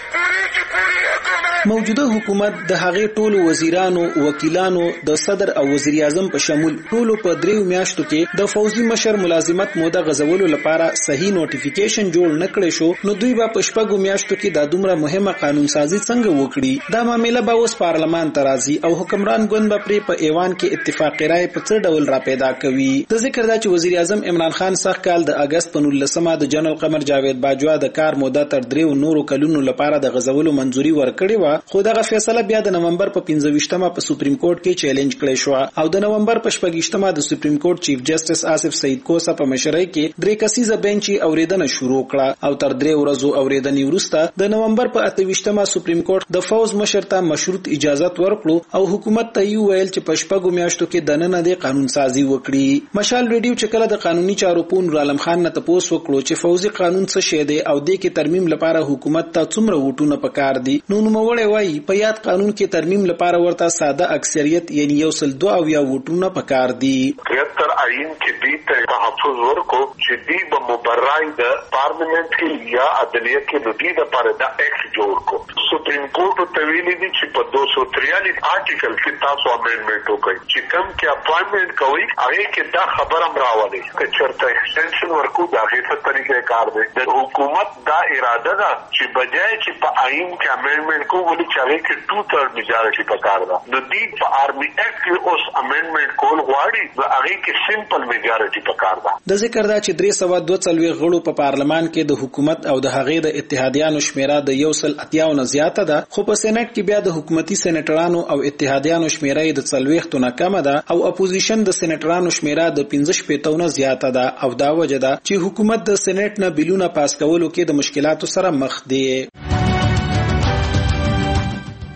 موجوده حکومت د هغې ټولو وزیرانو وکیلانو د صدر او وزیر اعظم په شمول ټولو په 3 میاشتو کې د فوزي مشر ملازمت موده غزولو لپاره صحیح نوټیفیکیشن جوړ نکړي شو نو دوی به په 4 میاشتو کې د دومره مهمه قانون سازي څنګه وکړي دا معاملې به اوس پارلمان ته راځي او حکمران ګوند به پرې په ایوان کې اتفاقی رائے په څه ډول را پیدا کوي د ذکر دا چې وزیر اعظم عمران خان سخت کال د اگست په 19مه د جنرال قمر جاوید باجوا د کار موده تر 3 نورو کلونو لپاره د غزولو منځوري ورکړي و خو دغه فیصله بیا د نومبر په 15مه په سپریم کورټ کې چیلنج کړی شو او د نومبر په 18مه د سپریم کورټ چیف جسټس آصف سعید کوسا په مشرۍ کې 3 کسیزه بنچ اوریدنه شروع کړه او تر 3 ورځو اوریدنې وروسته د نومبر په 28مه سپریم کورټ د فوز مشر ته مشروط اجازه ورکړو او حکومت ته یې ویل چې په 4 میاشتو کې د نن د قانون سازي وکړي مشال ریډیو چې کله د قانوني چارو پون عالم خان نه تاسو وکړو چې فوزي قانون څه شی دی او د کې ترمیم لپاره حکومت ته څومره وټونه پکار دي نو نوموړی وایي په یاد قانون کې ترمیم لپاره ورته ساده اکثریت یعنی 102 ووټونه پکار دي 73 آئین کې دې ته تحفظ ورکو چې دې به مبرای د پارلیمنت کې یا عدلیه کې د دې لپاره د ایکټ جوړ کو سپریم کورټ ته ویلي دي چې په 243 آرټیکل کې تاسو امندمنت وکړئ چې کوم کې اپاینټمنت کوي هغه کې دا خبره راوړي چې چرته ایکسټنشن ورکو دا هیڅ طریقې کار دی د حکومت دا اراده ده چې بجای چې په آئین کې امندمنت کو ولې چاغي کې 2/3 میجارټي پکار ده د دې په آرمی ایکټ کې اوس امندمنت کول غواړي هغه کې سمپل میجارټي پکار ده د ذکر دا چې 342 غړو په پارلمان کې د حکومت او د هغې د اتحادیانو شمیره د 180 نه زیاته ده خو په سېنات کې بیا د حکومتي سېنټرانو او اتحادیانو شمیره د 40 نه کم ده او اپوزیشن د سېنټرانو شمیره د 15 نه زیاته ده او دا وجه ده چې حکومت د سېنات نه بیلونه پاس کولو کې د مشکلاتو سره مخ دی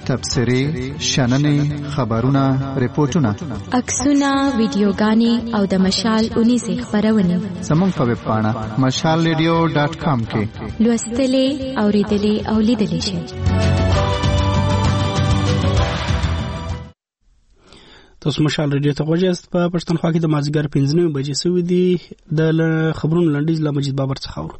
تبصرې، شننې، خبرونه، ریپورتونه، عکسونه، ویډیوګانې او د مشال اونیزې خپرونې زموږ په ویب پاڼه mashalradio.com کې لوستلې، اوریدلې او لیدلې شئ. تاسو مشال ریډیو ته غوښتل په پښتونخوا کې د مازیګر 5 بجې سوي دي. د خبرونو لنډیز له مجید بابر څخه اورو.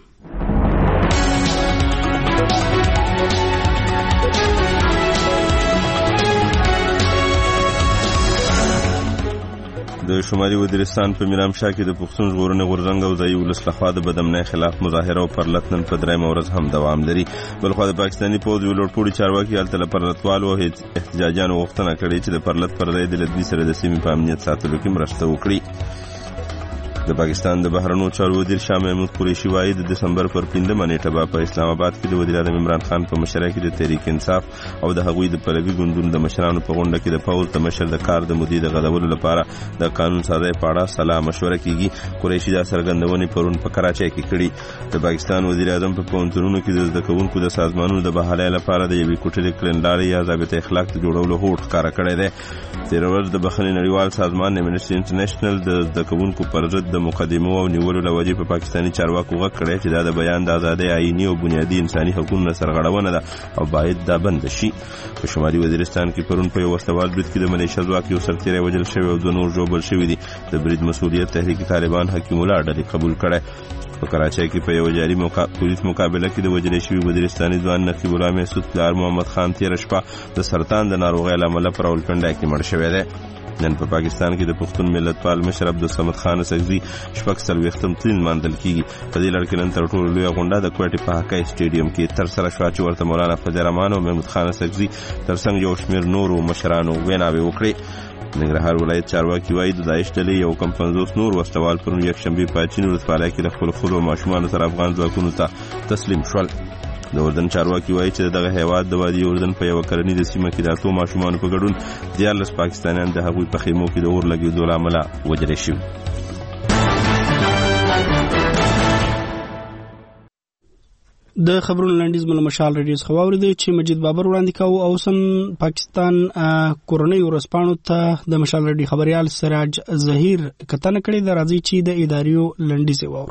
د شمالي وزیرستان په میرامشاه کې د پښتون ژغورنې غورځنګ او ځایي ولس لخوا د بدامنۍ خلاف مظاهره او پرلت نن په درېیمه ورځ هم دوام لري. بلخوا د پاکستاني پوځ یو لوړپوړي چارواکي هلته له پرلتوالو او احتجاجیانو غوښتنه کړې چې د پرلت پر ځای د لدوي سره د سیمې په امنیت ساتلو کې مرسته وکړي. د پاکستان د بهرنیو چارو وزیر شاه محمود قریشي وایي د دسمبر پر 5 نیټه به په اسلام آباد کې د وزیر اعظم عمران خان په مشرۍ کې د تحریک انصاف او د هغوی د پلوي ګوندونو د مشرانو په غونډه کې د پوځ د مشر د کار د مدیر د غدولو لپاره د قانون سازۍ په اړه سلا مشوره کیږي. قریشي دا څرګندونې پرون په کراچۍ کې کړي. د پاکستان وزیر اعظم په پوهنتونونو کې د زده کوونکو د سازمانونو د بحالۍ لپاره د یوې کوټې د کړنلارې یا ضابطه اخلاق د جوړولو هوډ ښکاره کړی دی. تېره ورځ د بخښنې نړیوال سازمان امنسټي انټرنیشنل د زده کوونکو پر ضد د مقدمو او نیولو له وجې په پاکستاني چارواکو غږ کړی چې دا د بیان د ازادۍ آئیني او بنیادي انساني حقوقو سرغړونه ده او باید دا بند شي. په شمالي وزیرستان کې پرون په یو وسلوال برید کې د ملیشه ځواک یو سرتیری وژل شوی او 2 نور ژوبل شوي دي. د برید مسؤلیت تحریک طالبان حکیم الله ډلې قبول کړی. په کراچۍ کې په یو جاري پولیس مقابله کې د وژل شوي وزیرستاني ځوان نقیب الله محسود پلار محمد خان تېره شپه د سرطان د ناروغۍ له امله په راولپنډۍ کې مړ شوی دی. نن په پاکستان کې د پښتون ملتپال مشر عبدالصمد خان سکزي شپږ څلوېښتم تلین لمانځل کیږي. په دې لړ کې نن تر ټولو لویه غونډه د کوټې په هکای سټیډیم کې ترسره شوه چې ورته مولانا فضل الرحمن او محمود خان سکزي ترڅنګ یو شمېر نورو مشرانو ویناوې وکړې. ننګرهار ولایت چارواکي وایي د داعش ډلې یو کم 50 نور وسلوال پرون یکشنبې په اچین ولسوالۍ کې د خپلو ښځو او ماشومانو سره افغان ځواکونو ته تسلیم شول. د اردن چارواکي وایي چې دغه هیواد د وادي اردن په یو کرنیزه سیمه کې د 8 ماشومانو په ګډون 14 پاکستانیان د هغوی په خیمو کې د اور لګېدو له امله وژل شوي. د خبرونو لنډیز مل مشال ریډیو څخه واوریدل چې مجید بابر وړاندې کاوه او سم پاکستان کورنۍ ورسپانو ته د مشال ریډیو خبريال سراج ظهیر کتنه کړې د راځي چې د اداریو لنډیز وور.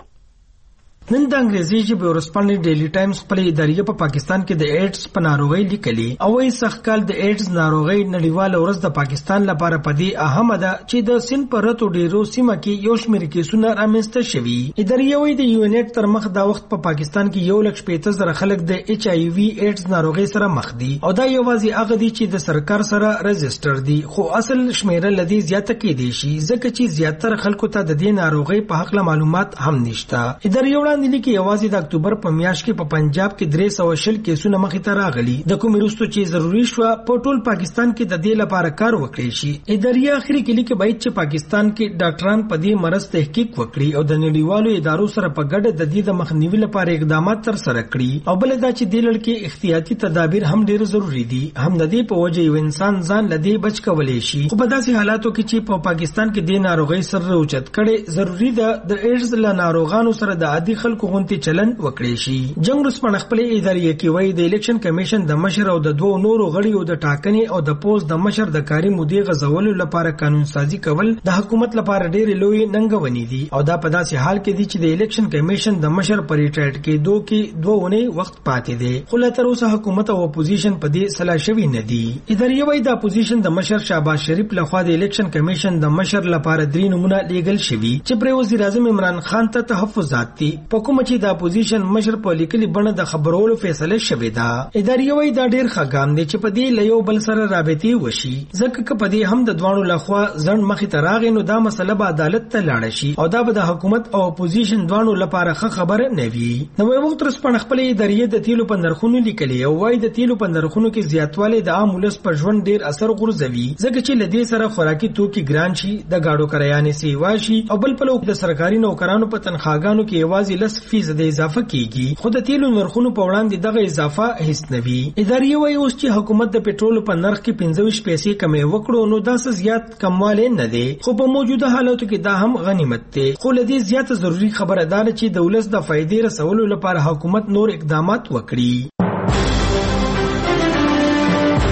نن د انګریزي ژبې ورځپاڼې ډیلی ټایمز خپل ادارې په پاکستان کې د ایډز په ناروغۍ لیکلي او یې سخکال د ایډز ناروغۍ نړیواله ورځ د پاکستان لپاره پدې اهمه ده چې د سین پر راتو ډیرو سیمه کې یو شمېر کیسونه رامنځته شوي. ادارې وایي د یونیټ تر مخ دا وخت په پاکستان کې 1,50,000 خلک د ایچ آی وی ایډز ناروغۍ سره مخ دي او دا یوازې هغه دي چې د سرکار سره رجسټر دي، خو اصل شمیره لدی زیاته کېدی شي ځکه چې زیاتره خلکو ته د دې ناروغۍ په حق معلومات هم نشته. ادارې دي کې یوازې د اکتوبر په میاشت کې په پنجاب کې 320 کیسونه مخې ته راغلي، د کومې وروسته چې ضروري شوه په ټول پاکستان کې د دې لپاره کار وکړي شي. ادارې اخري کې لیکي باید چې پاکستان کې ډاکټران په دې مرض تحقیق وکړي او د نړیوالو ادارو سره په ګډه د دې د مخنیوي لپاره اقدامات تر سره کړي او بل دا چې د لړ کې احتیاطي تدابیر هم ډېر ضروری دي. هم د دې په وجه یو انسان ځان لدی بچ کولای شي، خو په داسې حالاتو کې چې په پاکستان کې د ناروغي سره اوچت کړي ضروری ده د ایډز له ناروغانو سره د عادي خلکو غونډې چلن وکړي شي. جنگ رسپن خپل ادارې کې وایي د الیکشن کمیشن د مشر او د 2 نورو غړیو د ټاکنې او د پوز د مشر د کاری مودې غزولو لپاره قانون سازي کول د حکومت لپاره ډېر لوی ننګونې دي او دا په داسې حال کې دي چې د الیکشن کمیشن د مشر پر ریټایرډ کېدو کې 2 ونې وخت پاتې دي، خو لا تر اوسه حکومت او اپوزیشن په دې سلا شوی نه دي. ادارې وایي د اپوزیشن د مشر شهباز شریف لخوا د الیکشن کمیشن د مشر لپاره 3 نمونه لیږل شوي چې پر وزیر اعظم عمران خان ته تحفظات دي، په کوم چې د اپوزیشن مشر په لیکلي بڼه د خبرولو فیصله شوې ده. ادارې وایي دا ډېر ښه ګام دی چې په دې له یو بل سره رابطې وشي، ځکه که په دې هم د دوانو لخوا ځنډ مخې ته راغی نو دا مسله به عدالت ته لاړه شي او دا به د حکومت او اپوزیشن دوانو لپاره ښه خبره نه وي. نوې وخت رسپانه خپل ادارې د تیلو په نرخونو لیکلي او وایي د تیلو په نرخونو کې زیاتوالی د عام ولس په ژوند ډېر اثر غورځوي، ځکه چې له دې سره خوراکي توکي ګران شي، د ګاډو کرایانې سیوا شي او بل پلو د سرکاري نوکرانو په تنخواګانو کې یوازې 10% اضافه کیږي، خو د تیلو نرخونو په وړاندې دغه اضافه هیڅ نه وي. ادارې وایي اوس چې حکومت د پټرول په نرخ کې 25 پیسې کمې وکړو نو دا څه زیات کموالی نه دی، خو په موجوده حالاتو کې دا هم غنیمت دی. خو له دې زیاته ضروري خبره ده چې د ولس د فائدې رسولو لپاره حکومت نور اقدامات وکړي.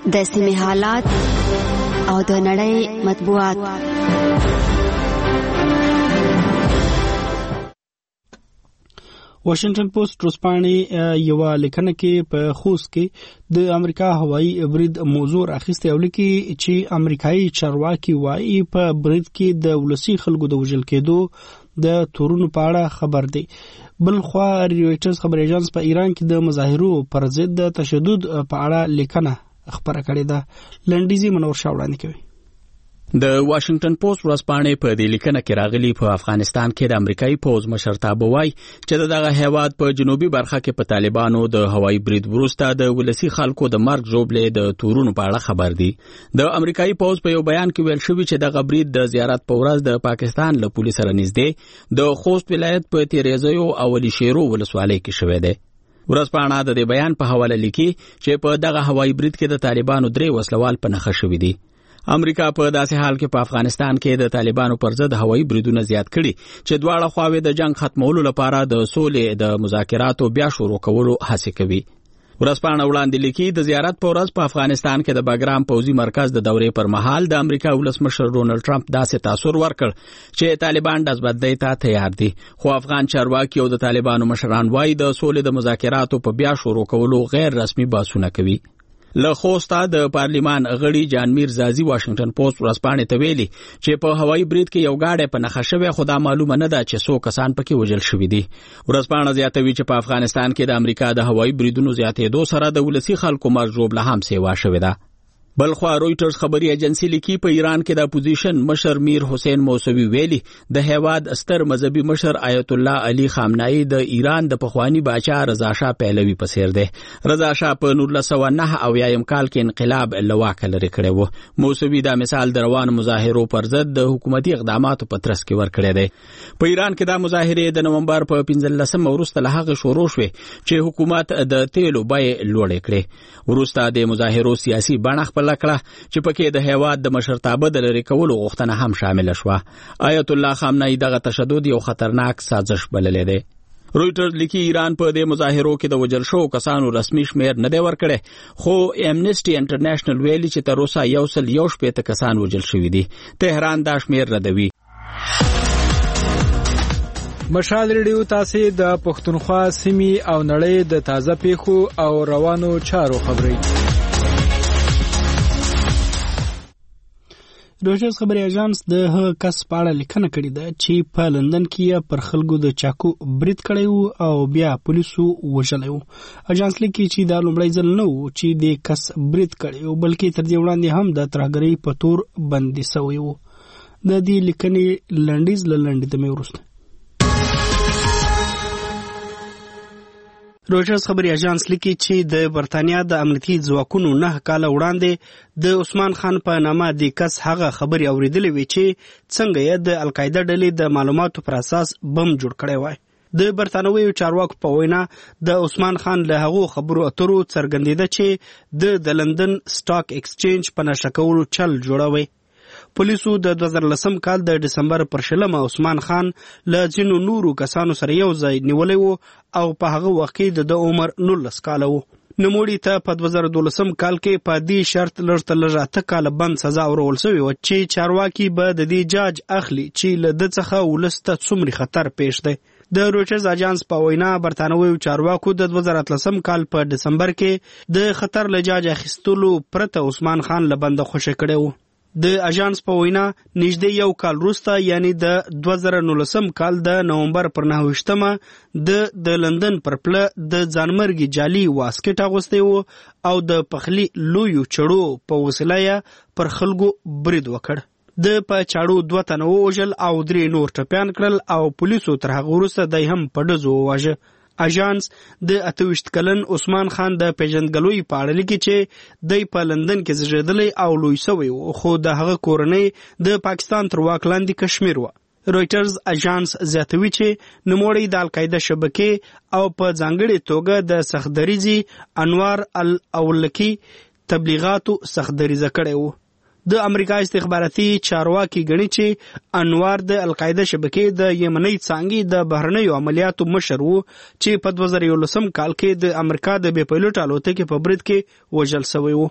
د سیمې حالات او د نړۍ مطبوعات. واشنگټن پوسټ ورځپاڼې یو لیکنه کې په خوست کې د امریکا هوایي برید موضوع اخیسته او لیکي چې امریکایي چارواکي وايي په برید کې د ولسی خلکو د وژل کېدو د تورونو په اړه خبر دی. بل خو رويټرز خبري اژانس په ایران کې د مظاهرو پر ضد د تشدد په اړه لیکنه خبره کړې ده. لنډیزي منور شاوړانی کوي. د واشنگټن پوسټ ورځپاڼې په دې لیکنه کې راغلي په افغانستان کې د امریکایي پوز مشرتابه وایي چې دغه هیواد په جنوبي برخه کې په طالبانو د هوایي برید وروسته د ولسی خلکو د مرګ جوړلې د تورونو په اړه خبر دي. د امریکایي پوز په یو بیان کې ویل شوی چې دغه برید د زیارت په ورځ د پاکستان له پولیسو سره نږدې د خوست ولایت په تیریزیو او علي شیرو ولسوالۍ کې شوې ده. ورځپاڼه د دې بیان په حواله لیکي چې په دغه هوایي برید کې د طالبانو 3 وسلوال په نښه شوي دي. امریکا په داسې حال کې په افغانستان کې د طالبانو پر ضد هوایي بریدونه زیات کړي چې دواړه خواوې د جنگ ختمولو لپاره د سولې د مذاکراتو بیا شروع کولو هڅه کوي. ورځپاڼه وړاندې لیکي د زیارت په ورځ په افغانستان کې د باګرام پوځي مرکز د دورې پر مهال د امریکا ولسمشر ډونلډ ټرمپ داسې تاثیر ورکړ چې طالبان د ځبدۍ ته تیار دي. خو افغان چارواکي او د طالبانو مشران وايي د سولې د مذاکراتو په بیا شروع کولو غیر رسمي بحثونه کوي. له خوستا د پارلیمان غړي جانمیر زازي واشنگټن پوسټ ورځپاڼې ته ویلي چې په هوایي برید کې یو گاډی په نښه شوی خو دا معلومه نه ده چې څو کسان پکې وژل شوي دي. ورځپاڼه زیاتوي چې په افغانستان کې د امریکا د هوایي بریدونو زیاتېدو سره د ولسی خلکو مرګ ژوبله هم سیوا شوې ده. بل خو رويټرز خبري ایجنسی لیکي په ایران کې د اپوزیشن مشر میر حسین موسوی ویلي د هیواد ستر مذهبي مشر آیت الله علي خامنه‌ای د ایران د پخوانی باچا رضا شاه پهلوي په څیر دی. رضا شاه په 1909 او یایم کال کې انقلاب لواکه لري کړی و. موسوی دا مثال د روان مظاهرو پر ضد د حکومتي اقداماتو په ترڅ کې ورکړی دی. په ایران کې دا مظاهره د نومبر په 15 وروسته له هغه شروع شوه چې حکومت د تیلو بیې لوړې کړې. وروسته د مظاهرو سیاسي بڼه لکړه چې پکې د هیواد د مشرتابه د لري کولو غوښتنه هم شامل شوه. آیت الله خامنه‌ای دغه تشدد یو خطرناک سازش بللی دی. رويټرز لیکي ایران په دې مظاهرو کې د وژل شوو کسانو رسمي شمیر نه دی ورکړی خو امنیسټي انټرنیشنل ویلي چې تر اوسه 118 کسان وژل شوي دي. تهران دا شمیر ردوي. مشال ریډیو تاسو د پښتونخوا سیمې او نړۍ د تازه پیښو او روانو چارو خبري. رويټرز خبري اژانس د هغه کس په اړه لیکنه کړې ده چې په لندن کې پر خلکو د چاکو برید کړی وو او بیا پولیسو وژلی وو. اژانس لیکي چې دا لومړی ځل نه و چې د کس برید کړی وو بلکې تر دې وړاندې هم د ترهګرۍ په تور بندي شوی وو. د دې لیکنې لنډیز لنډې دمې وروسته رويټرز خبري اژانس لیکي چې د برتانیا د امنیتي ځواکونو 9 کال وړاندې د عثمان خان په نامه د کس هغه خبري اوریدلې وی چې څنګه یې د القاعده ډلې د معلوماتو پر اساس بم جوړ کړی وای. د برتانوي چارواکو په وینا د عثمان خان له هغو خبرو اترو څرګندېده چې د لندن سټاک ایکسچینج په نشه کولو چل جوړوي. پولیسو د 2010 کال د دسمبر پر 20 عثمان خان له ځینو نورو کسانو سره یو ځای نیولې وو او په هغه وخت کې د عمر 19 کال وو. نوموړي ته په 2012 کال کې په دې شرط لږ 8 کال بند سزا ورول شوې و چې چارواکي به د دې جاج اخلي چې له د څخه ولسته څومره خطر پېښ دی. د رويټرز اژانس په وینا برتانوي چارواکو د 2013 کال په دسمبر کې د خطر له جاج اخیستلو پرته عثمان خان له بند خوشی کړی و. د اژانس په وینا نږدې یو کال وروسته یعنی د 2019 کال د نومبر پر 9 د لندن پر پله د ځانمرګي جالي واسکټ اغوستی وو او د پخلی لویو چړو په وسیله پر خلکو برید وکړ. د په چاړو 2 تنه وژل او 3 نور ټپيان کړل او پولیسو تر هغه وروسته دای هم په ډزو وواژه. اژانس د 28 کلن عثمان خان د پیژندګلوي په اړه لیکي چې د په لندن کې زیږیدلی او لوی شوی خو د هغه کورنۍ د پاکستان تر واک لاندې کشمیر و. رويټرز اژانس زیاتوي چې نوموړی د القاعده شبکې او په ځانګړي توګه د سخدریزي انوار الاولکی تبلیغاتو سخدریزه کړی و. د امریکا استخباراتي چارواکي غني چې انوار د القاعده شبکې د یمنی څنګه د بهرنیو عملیاتو مشر وو چې په 2011 کال کې د امریکا د بې پایلوټ الوتکې په برید کې وژل شوی وو.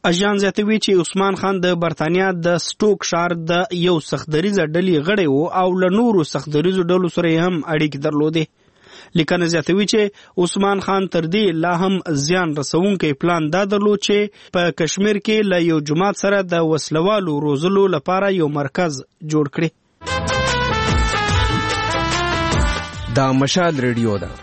اژان زیاتوي چې عثمان خان د برتانیا د سټوک ښار د یو سختدریزه ډلې غړی و او له نورو سختدریزو ډلو سره هم اړیکې درلودې. لیکنه زیاتوي چې عثمان خان تر دې لا هم زیان رسونکی پلان دا درلود چې په کشمیر کې له یو جماعت سره د وسلوالو روزلو لپاره یو مرکز جوړ کړي. دا مشال ریډیو ده.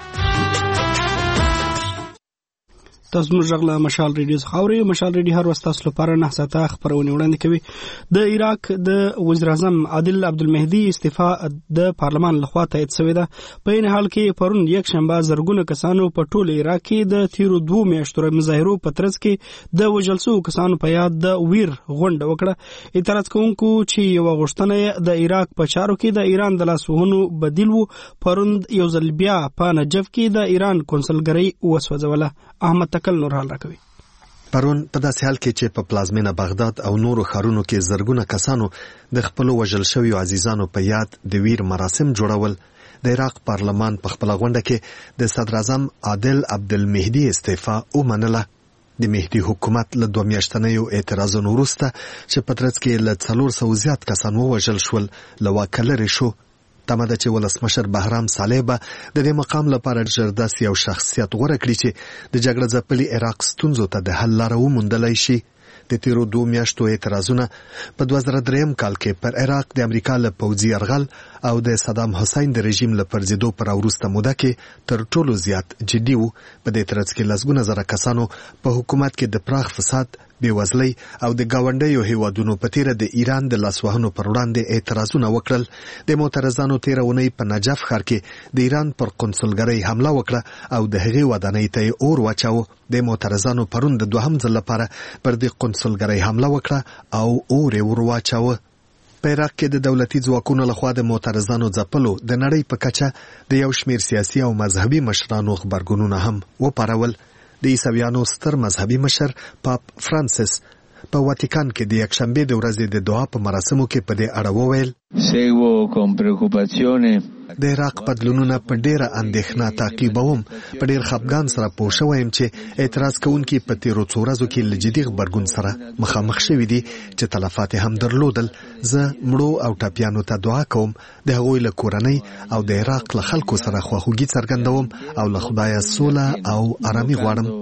تاسو موږ غلا مشال ریډیو خاوري. مشال ریډیو هر وخت تاسو لپاره نه ساته خبرونه وړاندې کوي. د عراق د وزیر اعظم عادل عبدالمهدي استعفا د پارلمان لخوا تایید شوې ده. په این حال کې پرون یک شنبه زرګونه کسانو په ټول عراق کې د تیرو 2 میاشتو مظاهرو په ترڅ کې د وژل شوو کسانو په یاد د ویر غونډه وکړه. اعتراض کوونکو چې یو غوښتنه د عراق په چارو کې د ایران د لاسوهنو بدیل وو پرون یو ځل بیا په نجف کې د ایران کنسولګرۍ وسوځوله. احمد نور حال راکوي. پرون په داسې حال کې چې په پلازمینه بغداد او نورو ښارونو کې زرګونه کسانو د خپل وژل شویو عزیزانو په یاد د ویر مراسم جوړول، د عراق پارلمان په خپل غونډه کې د صدر اعظم عادل عبدالمهدي استعفا ومنله. د مهدي حکومت له 2 میاشتنیو اعتراضونو وروسته چې په ترڅ کې له 400 زیات کسان ووژل شول له واکه لرې شو. تمه ده چې ولسمشر بهرام صالح به د دې مقام لپاره ژر داسې یو شخصیت غوره کړي چې د جګړه ځپلي عراق ستونزو ته د حل لاره وموندلی شي. د تیرو 2 میاشتو اعتراضونه په 2003 کال کې پر عراق د امریکا له پوځي یرغل او د صدام حسین د رژیم له پرځېدو پر وروسته موده کې تر ټولو زیات جدي وو. په دې ترڅ کې لسګونه زره کسانو په حکومت کې د پراخ فساد، بېوزلۍ او د ګاونډیو هیوادونو په تیره د ایران د لاسوهنو پر وړاندې اعتراضونه وکړل. د معترضانو تیره اونۍ په نجف ښار کې د ایران پر قنسولګرۍ حمله وکړه او د هغې ودانۍ ته یې اور واچاوه. د معترضانو پرون د 2م ځل لپاره پر دې قنسولګرۍ حمله وکړه او اور یې ور واچاوه. په عراق کې د دولتي ځواکونو لخوا د معترضانو ځپلو د نړۍ په کچه د یو شمیر سیاسي او مذهبي مشرانو غبرګونونه هم وپارول. د عیسویانو ستر مذهبي مشر پاپ فرانسیس په واتیکان کې د یکشنبه د ورځې د دعا په مراسمو کې په دې اړه وویل: Seguo con preocupazione د عراق بدلونونه په ډیره اندېښنه تعقیبوم. په ډیر خپګان سره پوه شوم چې اعتراض کوونکي په تیرو 2 ورځو کې له جدي غبرګون سره مخامخ شوي دي چې تلفات هم درلودل. زه مړو او ټپیانو ته دعا کوم، د هغوی له کورنۍ او د عراق له خلکو سره خواخوږي څرګندوم او له خدایه سوله او آرامي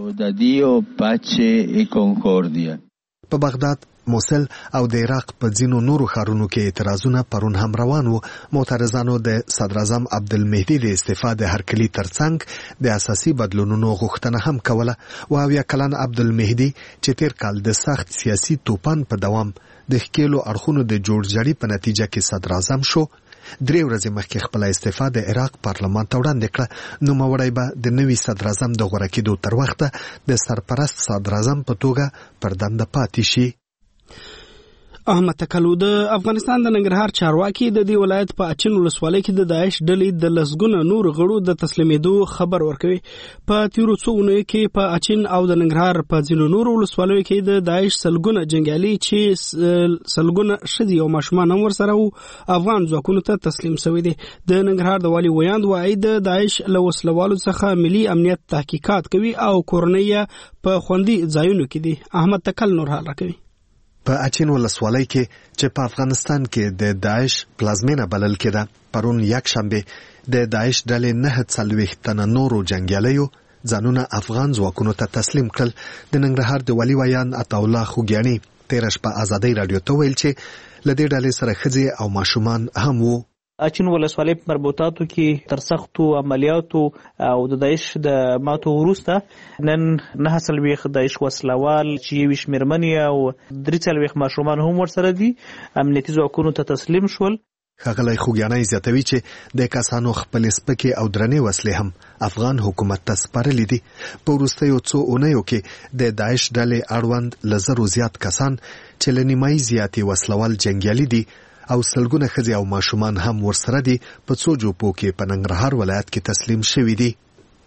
غواړم. په بغداد، موصل او د عراق په ځینو نورو ښارونو کې اعتراضونه پرون هم روان وو. معترضانو د صدر اعظم عبدالمهدي د استعفا د هرکلي ترڅنګ د اساسي بدلونونو غوښتنه هم کوله. او 70 کلن عبدالمهدي چې تیر کال د سخت سیاسي توپان په دوام د ښکېلو اړخونو د جوړجاړي په نتیجه کې صدر اعظم شو، 3 ورځې مخکې خپل استعفا د عراق پارلمان ته وړاندې کړه. نوموړی به د نوي صدر اعظم د غوره کېدو تر وخته د سرپرست صدر اعظم په توګه پر دنده پاتې شي. احمد تکلو د افغانستان د ننګرهار چارواکي د دې ولایت په اچین ولسوالۍ کې د داعش ډلې د لسګونه نور غړو د تسلیمېدو خبر ورکوي. په تیرو څو اونیو کې په اچین او د ننګرهار په ځینو نورو ولسوالیو کې د داعش سلګونه جنګیالي چې سلګونه ښځې او ماشومان هم ورسره وو افغان ځواکونو ته تسلیم شوي دي. د ننګرهار د والي ویاند وایي د داعش له وسلوالو څخه ملي امنیت تحقیقات کوي او کورنۍ په خوندي ځایونو کې دي. احمد تکل نور حال راکوي. په اچین ولسوالۍ کې چې په افغانستان کې د داعش پلازمینه بلل کېده، پرون یک شنبه د داعش ډلې 49 تنه نورو جنګیالیو ځانونه افغان ځواکونو ته تسلیم کړل. د ننګرهار د والي ویاند عطاالله خوګیاني تېره شپه ازادۍ راډیو ته ویل چې له دې ډلې سره ښځې او ماشومان هم وو. اچین ولسوالۍ په مربوطاتو کې تر سختو عملیاتو او د داعش د ماتو وروسته نن 49 داعش وسلوال چې 20 مېرمنې او 43 ماشومان هم ورسره دي امنیتي ځواکونو ته تسلیم شول. ښاغلی خوګیانی زیاتوي چې د کسانو خپلې سپکې او درنې وسلې هم افغان حکومت ته سپارلې دي. په وروستیو څو اونیو کې د داعش ډلې اړوند له 1000 زیات کسان چې له نیمایي زیاتې وسلوال جنګیالي دي او سلګونه ښځې او ماشومان هم ورسره دي په څو جوپو کې په ننګرهار ولایت کې تسلیم شوي دي.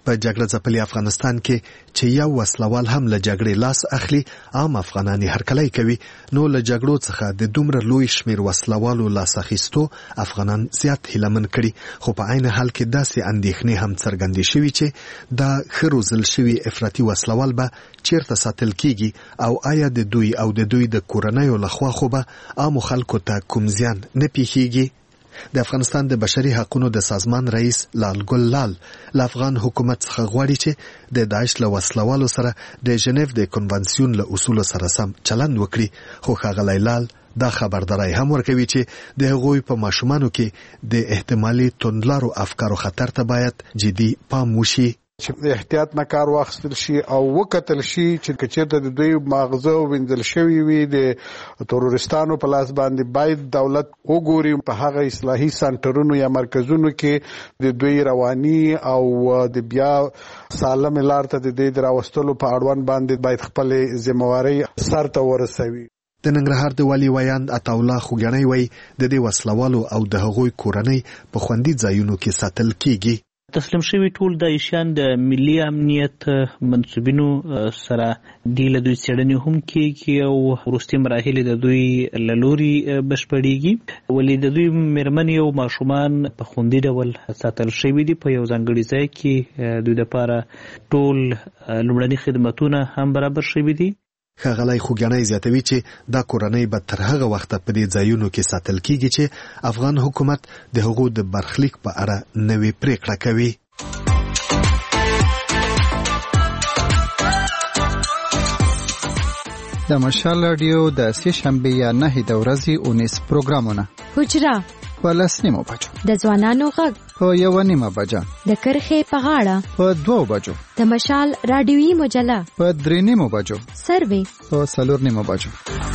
په جګړه ځپلي افغانستان کې چې یو وسلوال هم له جګړې لاس اخلي عام افغانان هرکلی کوي نو له جګړو څخه د دومره لوی شمیر وسلوالو لاس اخیستو افغانان زیات هیلمن کړي خو په عین حال کې داسې اندېښنې هم څرګندې شوي چې دا ښه روزل شوي افراطي وسلوال به چیرته ساتل کیږي او آیا د دوی او د دوی د کورنیو لخوا خو به عامو خلکو ته کوم زیان نه پیښیږي د افغانستان د بشري حقوقو د سازمان رئیس لال ګل لال له افغان حکومت څخه غواړي چې د داعش له وسلوالو سره د ژنیو د کنونسیون له اصولو سره سم چلند وکړي خو ښاغلی لال دا خبرداري هم ورکوي چې د هغوی په ماشومانو کې د احتمالي توندلارو افکارو خطر ته باید جدي پام وشي چې احتیاط نه کار واخیستل شي او وکتل شي چې چیرته د دوی ماغزه وینځل شوی وي د تروریستانو په لاس باندې باید دولت وګوري په هغه اصلاحي سنټرونو یا مرکزونو کې د دوی رواني او د بیا سالم لار ته د دې راوستلو په اړوند باندې باید خپل ذمہواری سرته ورسوي د ننګرهار د والي ویاند عطاالله خوګنۍ وایي د دې وسلوالو او د هغوی کورنۍ په خوندي ځایونو کې ساتل کیږي تسلیم شوی ټول د ایشان د ملي امنیت منسوبینو سره د دوی څېړنې هم کیږي او وروستي مراحل د دوی له لوري بشپړېږي ولې د دوی مېرمنې او ماشومان په خوندي ډول ساتل شوي دي په یو ځانګړي ځای کې دوی دپاره ټول لومړني خدمتونه هم برابر شوي دي ښاغلی خوګنۍ زیاتوي چې دا کورنۍ به تر هغه وخته په دې ځایونو کې ساتل کیږي چې افغان حکومت د هغو د برخلیک په اړه نوې پریکړه کوي د مشال رادیو د سې شنبې یا 9 د ورځې 19 پروګرامونه حجره په 10 بجو د ځوانانو غږ په 1 بجه د کرخې په غاړه په 2 بجو د مشال رادیوي مجله په 3 بجو سروي په 4 بجو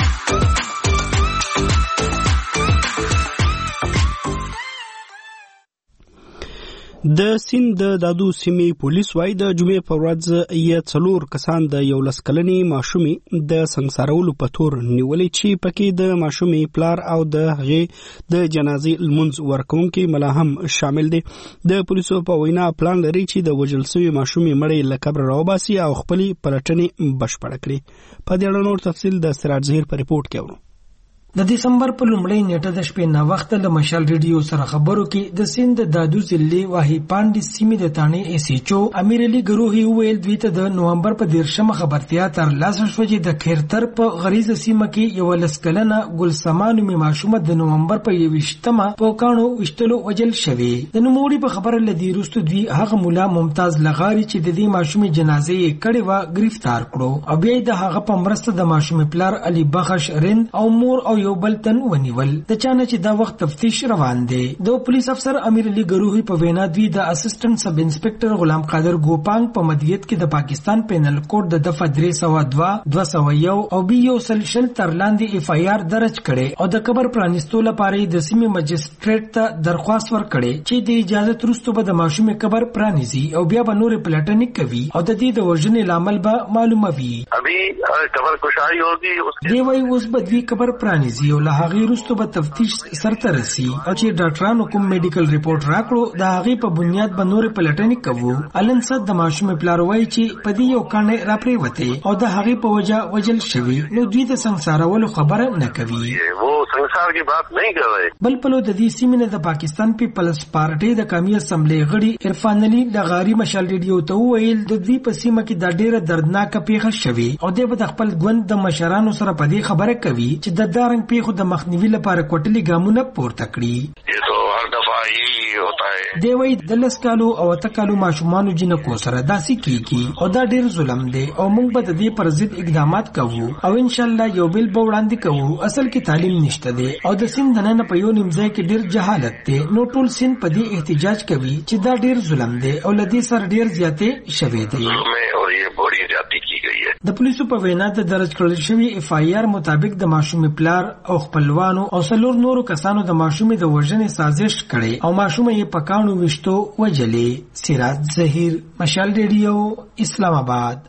د سیند د دادو سیمې پولیس وايي د جمعې په ورځ یې 4 کسان د 11 کلنې ماشومې د سنگسارولو په تور نیولې چې پکې د ماشومې پلار او د هغې د جنازې لمونځ ورکوونکي ملا هم شامل دي د پولیسو په وینا پلان لري چې د وژل شوي ماشومې مړی له قبر راوباسي او خپلې پلټنې بشپړه کړي په دې اړه نور تفصیل د سراج ظهیر په ریپورت کې اورو د دسمبر په لومړۍ نیټه د شپې نا وخت له مشال ریډیو سره خبرو کې د سیند دادو ضلع واهي پاندې سیمې د تانې اس ایچ او امیر علي ګروهي ویل دوی ته د نومبر په 13 خبرتیا تر لاسه شو چې د خیرتر په غریزه سیمه کې یو لسکلنه ګل سمانو می ماشومه د نومبر په 21مه په کانو وشتلو وجل شوی د نوموړي په خبره لدی روستو دوی هغه مولا ممتاز لغاري چې د دې ماشومې جنازې یې کړې و گرفتار کړو او بیا د هغه په مرسته د ماشومې پلار علي بخش رند او مور او یو بل تن ونیول د چانه چې دا وخت تفتیش روان دی د پولیس افسر امیر علي ګروهي په وینا دوی د اسسټنټ سب انسپکټر غلام قادر ګوپانګ په مدیریت کې د پاکستان پینل کوډ د دفعه 302 201 او بیو سلشل تر لاندې اف آی آر درج کړي او د قبر پرانستو لپاره د سیمې مجستریټ ته درخواست ورکړي چې د اجازه ترڅو به د ماشومې قبر پرانیزي او بیا به نور پلټنې کوي او د دې د وژنې لامل به معلوموي ابي قبر کشای ہوگی دی وای اوس به دوی قبر پرانیزي او له هغه وروسته به تفتیش سرته رسي او چې ډاکټرانو کوم میډیکل ریپورت راکړو د هغه په بنیاد به نور پلټنې کوو الن صد د ماشومې پلار وای چې په دې یو کانه راپری وته او د هغه په وجه وجل شوی نو دوی د سنگسارولو خبره نه کوي وہ سنگسار کی بات نہیں کر رہے بل پلو د دې سیمې د پاکستان پیپلز پارټي د قومي اسمبلی غړي عرفان علي لغاري مشال ریډیو ته ویل د دې په سیمه کې د ډیره دردناک پیښه شوی او د خپل ګوند د مشرانو سره په دې خبره کوي چې د دارنګ پیښو د مخنیوي لپاره کوټلي ګامونه پورته کړي یہ تو ہر دفعہ یہی ہوتا ہے دی وای د لسکالو او تکالو ماشومانو جنکو سره داسې کیږي او دا ډیر ظلم دی او موږ به د دې پر ضد اقدامات کوو او ان شاء الله یو بل به وړاندې کوو اصل کې تعلیم نشته دی او د سیند نه په یو نیم ځای کې ډیر جهالت دی نو ټول سیند په دې احتجاج کوي چې دا ډیر ظلم دی او لدی سره ډیر زیاتې شوي دی اور یہ بڑی زیاتی کی گئی ہے د پولیسو په وینا د درج کړل شوی اف آی آر مطابق د ماشومې پلار او خپلوانو او څلور نورو کسانو د ماشومې د وژنې سازش کړي او ماشومې یې په کانو وشتو وجلې سراج ظهیر مشال ریډیو اسلام آباد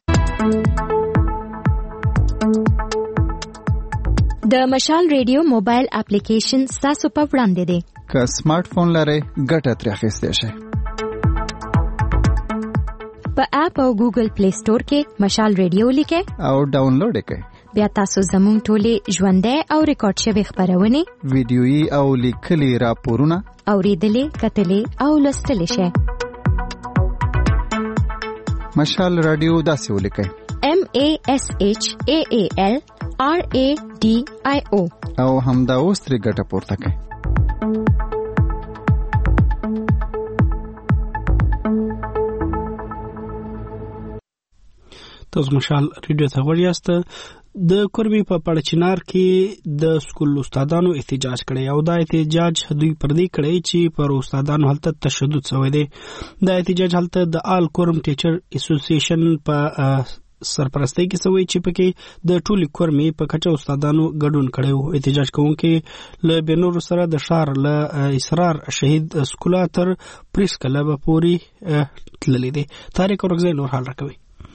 د مشال ریډیو موبایل اپلیکیشن تاسو په وړاندې دی که سمارټ فون لرئ ګټه ترې اخیستی شئ په اپ او ګوګل پلی سٹور کې مشال ریډیو لیکه او ډاونلوډ کړئ. بیا تاسو زموږ ټولې ژوندۍ او ریکارډ شوی خبرونه ویډیويي او لیکلي راپورونه اوریدلې کتلې او لوستلې شئ. مشال رادیو داسې ولیکئ MASHAALRADIO او همدا اوس ترې ګټه پورته کړئ. تاسو مشال ریډیو ته وریاست. د کوربي په پړچنار کې د سکول استادانو احتجاج کړي او دا احتجاج دوی پر دې کړي چې پر استادانو حالت تشدد شوی دی. دا احتجاج حالت د آل کورم ټیچر اسوسییشن په سرپرستی کې سوی چې پکې د ټولي کورمي په کچه استادانو ګډون کړي وو. احتجاج کوونکي له بنور سره د شهر له اسرار شهید سکولا تر پریس کلب پوري تللی دي. طارق اورغزی نور حال راکوي.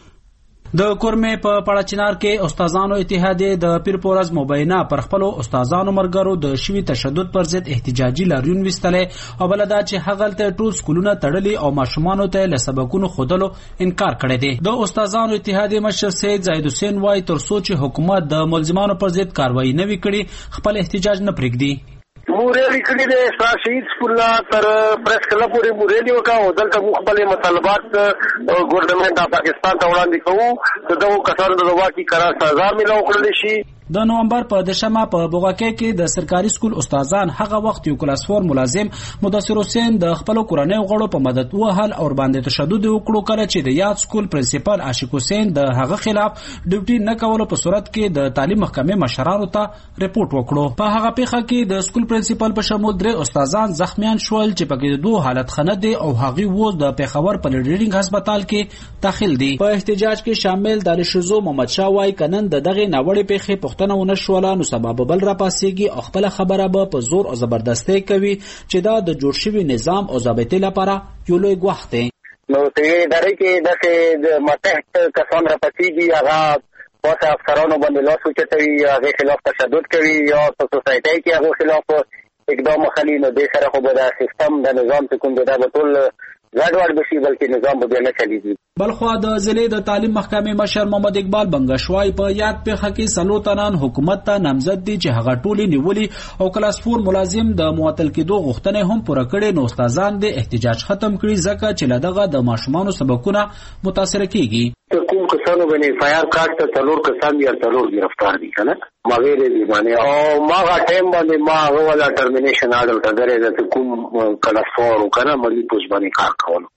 د کورمې په پړچنار کې استادانو اتحادیه د پیرپورز مبینه پر خپل استادانو مرګرو د شوی تشدد پر ضد احتجاجي لاریون وستله او بلدا چې هغلته ټول سکولونه تړلي او ماشومان ته له سبقونو خودلو انکار کړی دی. د استادانو اتحادیه مشر سید زاید حسین وای تر سوچ حکومت د ملزمانو پر ضد کاروایی نه وکړي خپل احتجاج نه پرېږدي. موریلی کړي د شهید سکول تر پریس کلب پورې موریلی وکړو. دلته موږ خپل مطالبات ګورنمنت پاکستان ته وړاندې کوو. دغه کسانو د واقعي قرار سزا ملو کړل شي. د نومبر په دشمه په بوغاکې کې د سرکاري سکول استادان هغه وخت یو کلاس 4 ملازم مدثر حسین د خپل کورنۍ غړو په مدد وهل او باندې تشدد وکړو کله چې د یاد سکول پرنسپل عاشق حسین د هغه خلاف ډیوټي نه کولو په صورت کې د تعلیم محکمې مشرانو ته ریپورت وکړو. په هغه پیښه کې د سکول پرنسپل په شمول 3 استادان زخمیان شول چې په کې دوه حالت خنه دي او هغه وو د پیښور په لیډرینګ هسپتال کې داخل دي. په احتجاج کې شامل دانش شزو محمد شاه وای کنن د دغه ناوړې پیښې پښتنه ونشوله نو سبب بل را پاسيږي او خپل خبره به په زور او زبردستی کوي چې دا د جوړ شوی نظام او ضابطې لپاره یو لوی ګواښ دی. نو ته درې کې د متحد کسان را پاسيږي هغه پوهه افسرانو باندې لاس اوچتوي هغه خلاف تشدد کوي یا په سوسایټي کې هغه خلاف اقدام خلی نو د سره خو به د سیستم د نظام څخه کوم د ټول ګډوډ بشي بلکې نظام به نه چلیږي. بلخوا د ضلع د تعلیم محکمې مشر محمد اقبال بنگشوای په یاد پیښه کې سلو تنان حکومت ته نامزد دي چې هغه ټولي نیولي او کلاس 4 ملازم د معطل کېدو غوښتنه هم پوره کړي. نو استادان د احتجاج ختم کړي ځکه چې لدغه د ماشومان سبقونه متاثر کیږي. کوم کسانو باندې فایر کارت ته څلور کسان یا څلور گرفتار دي کنه ما ویلې دي باندې او ما غا ټیم باندې ما ولا ټرمینیشن آرډر کړی د کوم کلاس 4 کنه ملي پوس باندې کار کولو.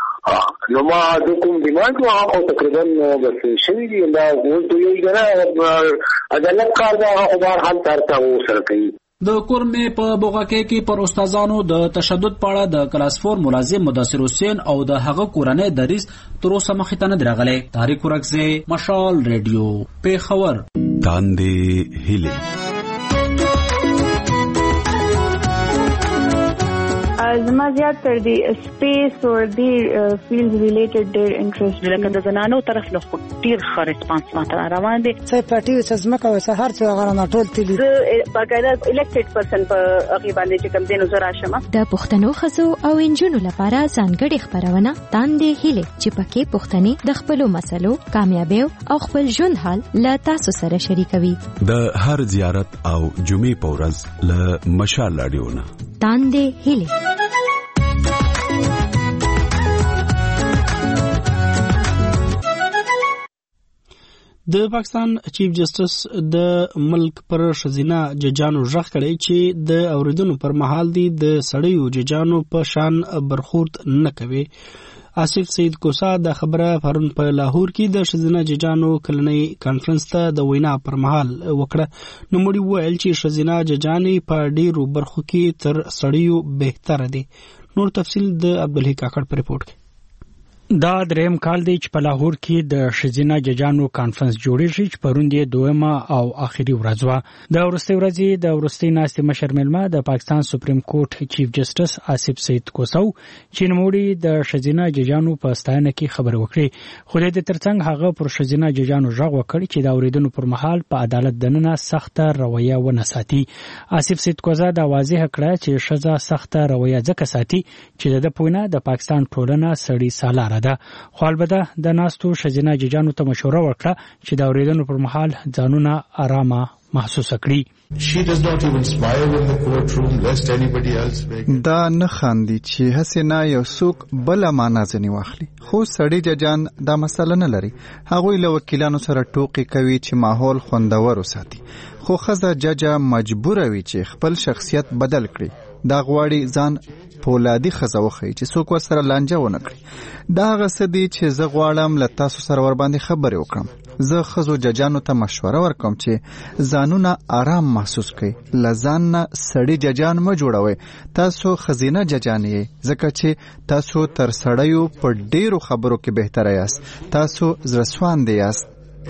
نو ما د کوم ډیماند او تقریبا بس شوی دی دا ولته یو کنه عدالت کار دا او بهر حل ترته وسره کوي. د کورمې په بوغاکې کې پر استادانو د تشدد پاړه د کلاس 4 ملازم مدثر حسین او د هغه کورنۍ دریس تر اوسه مخې ته نه درغلې. طارق اورغزی مشال ریډیو پیښور. تاندې هیله زما زیات تر دی سپیس او دی فیلډ ریلیټډ ډیر انټرست لکه د زنانو طرف له ډیر ښه ریسپانس ماته روان دي. څه پټي څه زمکه او سحر څه غره ټول تللی باقاعده الیکټډ پرسن په هغه باندې چې کوم دینو زرا شمه د پښتنو خزو او انجونو لپاره ځانګړي خبرونه تاندې هیله چې پکې پښتني د خپل مسلو کامیابی او خپل ژوند حال له تاسو سره شریکوي. د هر زیارت او جمعې په ورځ له مشال رادیو نه تاندې هیله. د پاکستان چیف جسټس د ملک پر شزینا ججانو ژغ کړي چې د اوریدونو پر مهال دي د سړیو ججانو په شان برخورد نه کوي. آصف سید کوسا د خبره پرون په لاهور کې د شزینا ججانو کلنۍ کانفرنس ته د وینا پر مهال وکړه. نو مړي ویل چې شزینا ججانې په ډیرو برخو کې تر سړیو بهتره دي. نور تفصیل د عبدالحی کاکړ په رپورت کې. دا دریم کال دی چې په لاهور کې د شزینا ججانو کانفرنس جوړیږي چې پرون دی دویمه او اخیری ورځ و. د ورستي ورځې د ورستي ناستې مشر ملما د پاکستان سپریم کورټ چیف جسټس آصف سید کوسو چې نوموړي د شزینا ججانو په ستاینه کې خبرې وکړې. خو د ترڅنګ هغه پر شزینا ججانو ژغ وکړ چې د اوریدونو پر مهال په عدالت دننه سخته رویه ونه ساتي. آصف سید کوسا دا واضح کړه چې شزا سخته رویه ځکه ساتي چې د پوینه د پاکستان ټولنه سړی سالار ده. خو البته د ناستو ښځینه ججانو ته مشوره ورکړه چې د اورېدنو پر مهال ځانونه آرامه محسوسه کړي. دا نه خاندي چې حسینا یو څوک بل معنا ځنی واخلي، خو سړی ججان دا مسله نه لري. هغوی له وکیلانو سره ټوکې کوي چې ماحول خوندور وساتي، خو ښځه ججه مجبوره وي چې خپل شخصیت بدل کړي. دا غواړي ځان پولادي ښځه وښیي چې څوک ورسره لانجه ونه کړي. دا هغه څه دي چې زه غواړم له تاسو سره ورباندې خبرې وکړم. زه ښځو ججانو ته مشوره ورکوم چې ځانونه آرام محسوس کړئ. له ځان نه سړي ججان مه جوړوئ. تاسو ښځینه ججان یې، ځکه چې تاسو تر سړیو په ډیرو خبرو کې بهتره یاست. تاسو زړهسواندې یاست.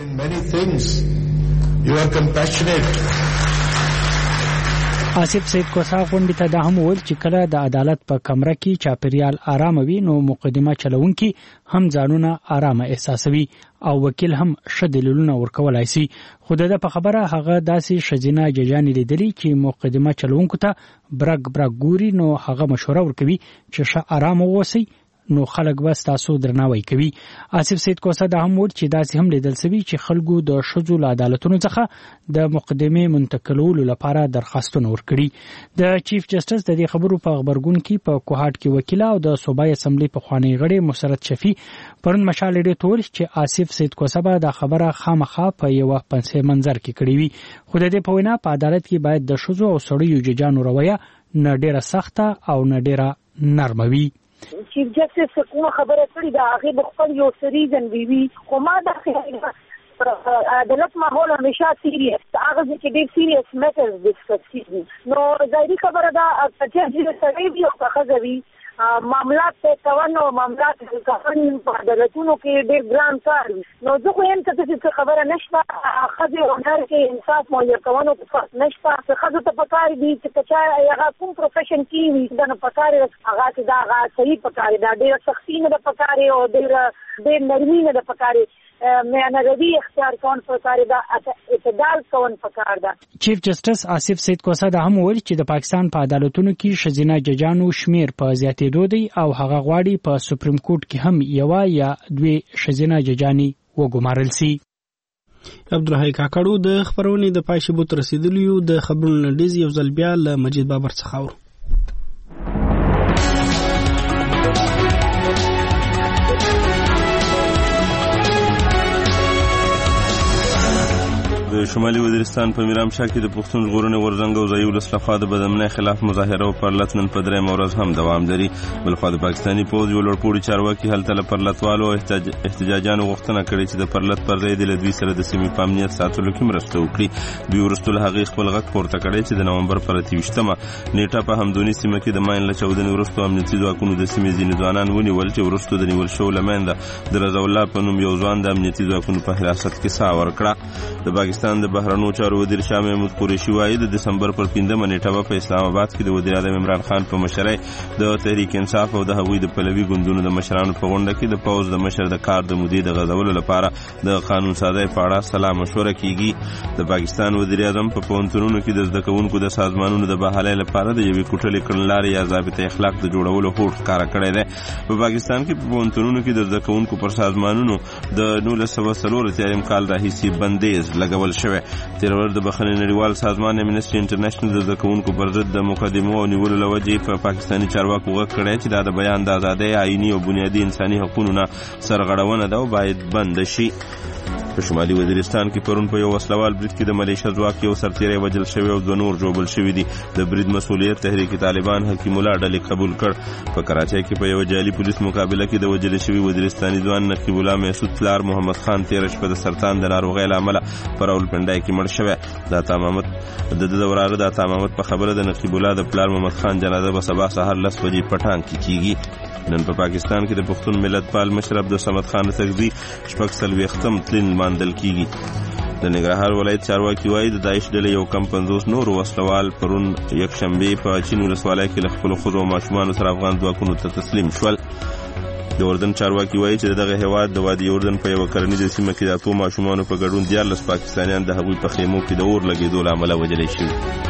آصف سید کوسا غونډې ته دا هم وویل چې کله د عدالت په کمره کې چاپیریال آرامه وي نو مقدمه چلونکي هم ځانونه آرامه احساسوي او وکیل هم ښه دلیلونه ورکولای شي. خو د په خبره هغه داسې ښځینه ججانې لیدلي چې مقدمه چلونکو ته برګ ګوري نو هغه مشوره ورکوي چې ښه آرامه واوسئ نو خلک به ستاسو درناوی کوي. آصف سید کوسا دا هم وویل چې داسې هم لیدل شوي چې خلکو د ښځو له عدالتونو څخه د مقدمې منتقلولو لپاره درخواستونه ورکړي. د چیف جسټس د دې خبرو په خبرګون کې په کوهاټ کې وکیل او د صوبایي اسمبلی پخوانی غړی مسرت شفیع پرون مشال ډېر تول چې آصف سید کوسا به دا خبره خامخا په یو پنسه منظر کې کړی وي. خو د دې په وینا په عدالت کې باید د ښځو او سړیو ججانو رویه نه ډېره سخته او نه ډېره نرمه وي. چیف جسټس کومه خبره کړې ده هغه خپل یو ریزن وی خو ما دا عدالت ماحول همیشه سیریس هغه چې ډېر سیریس میټرز ډسکس کیږي. نو ظاهري خبره ده چې سړی وي او ښځه وي معاملات ته کوي او معاملات کوي په عدالتونو کې ډېر ګران کار وي. نو زه خو هم څه خبره نشته ښځې او نر کې انصاف مهیا کولو فرق نشته. ښځو ته پکار دي چې هغه کوم پروفیشن کې وي دا نه پکار هغه چې دا هغه صحیح پکار دا ډېر سختي نه ده پکار او ډېر نرمي نه ده پکار. معیاري اختیار کون پکار دا اعتدال کون پکار دا. چیف جسټس آصف سید کوسا دا هم وویل چې د پاکستان په عدالتونو کې ښځینه ججانو شمیر په زیاتېدو دی او هغه غواړي په سپریم کورټ کې هم یو یا دوه ښځینه ججانې وګمارل شي. عبدالحی کاکړو د خبرونې د پای شبو تر رسیدلیو د خبرونو ډیز یو ځل بیا له مجید بابر څخه اورو. د شمالي وزیرستان په میرامشاه کې د پښتون ژغورنې غورځنګ او ځایي ولس لخوا د بدامنۍ خلاف مظاهره او پرلت نن په درېیمه ورځ هم دوام لري. بلخوا د پاکستاني پوځ یو لوړپوړي چارواکي هلته له پرلتوالو او احتجاجانو غوښتنه کړې چې د پرلت پر ځای د دوی سره د سیمې په امنیت ساتلو کې مرسته وکړي. دوی وروسته له هغې خپل غږ پورته کړی چې د نومبر پر 28مه نیټه په همدوني سیمه کې د ماین له چاودنې وروسته امنیتي ځواکونو د سیمې ځینې ځوانان ونیول چې وروسته د نیول شوو له منځه د رضا الله په نوم یو ځوان د امنیتي ځواکونو په حراست کې ساه ورکړه. د پاکستان د بهرنیو چارو وزیر شاه محمود قریشي وایي د دسمبر پر 5مه نیټه په اسلام آباد کې د وزیر اعظم عمران خان په مشرۍ د تحریک انصاف او د هغوی د پلوي ګوندونو د مشرانو په غونډه کې د پوځ د مشر د کار د مودې د غځولو لپاره د قانون سازۍ په اړه سلا مشوره کیږي. د پاکستان وزیر اعظم په پوهنتونونو کې د زده کوونکو د سازمانونو د بحالۍ لپاره د یوې کوټلې کړنلارې یا ضابطه اخلاق د جوړولو هوډ ښکاره کړی دی. په پاکستان کې په پوهنتونونو کې د زده کوونکو پر سازمانونو د 1904 کال راهیسې بندیز لګول شوی. تیر ورځ د بخښنې نړیوال سازمان امنیسټي انټرنیشنل د زده کوونکو پر ضد د مقدمو او نیولو له وجې په پاکستاني چارواکو غږ کړی چې دا د بیان د ازادۍ آئیني او بنیادي انساني حقونو نه سرغړونه ده او باید بند شي. په شمالي وزیرستان کې پرون په یو وسلوال برید کې د ملیشه ځواک یو سرتیری وژل شوی او دوه نور ژوبل شوي دي. د برید مسؤلیت تحریک طالبان حکیم الله ډلې قبول کړ. په کراچۍ کې په یو جعلي پولیس مقابله کې د وژل شوي وزیرستاني ځوان نقیب الله محسود پلار محمد خان تېره شپه د سرطان د ناروغۍ له امله په راولپنډۍ کې مړ شوی. د وراره د تمامت په خبره د نقیب الله د پلار محمد خان جنازه به سبا سهار 10 بجې پټان کې کیږي. نن په پاکستان کې د پښتون ملت پال مشر عبدالصمد خان تکزی شپږ څلوېښتم تلین ماندل کیږي. د ننګرهار ولایت چارواکي وایي د داعش ډلې یو کم 50 نور وسلوال پرون یکشنبه په چین ولسوالۍ کې له خپلو ښځو او ماشومانو سره افغان ځواکونو ته تسلیم شول. د اردن چارواکي وایي چې دغه هیواد د وادي اردن په یو کرنیزه سیمه کې د 8 ماشومانو په ګډون 14 پاکستانیان د هغوی په خیمو کې د اور لګېدو له امله وژل شوي.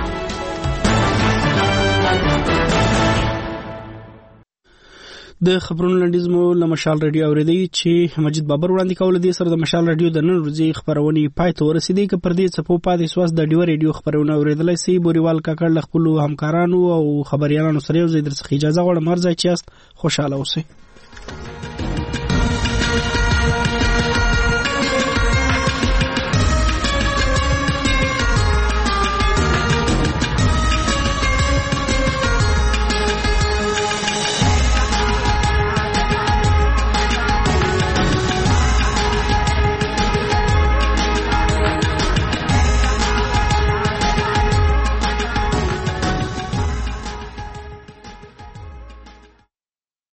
د خبرونو لنډیز مو له مشال رادیو اوریدي چې مجید بابر وړاندې کول دي سره د مشال رادیو د نن ورځې خبرونه پای ته ورسېدې که پر دې څپو پاتې سواس د ډیو رادیو خبرونه اوریدلای سي بوريوال کاکړ خپل همکارانو او خبريالانو سره یو ځای درڅخه اجازه غواړم مرزه چاست خوشاله اوسئ.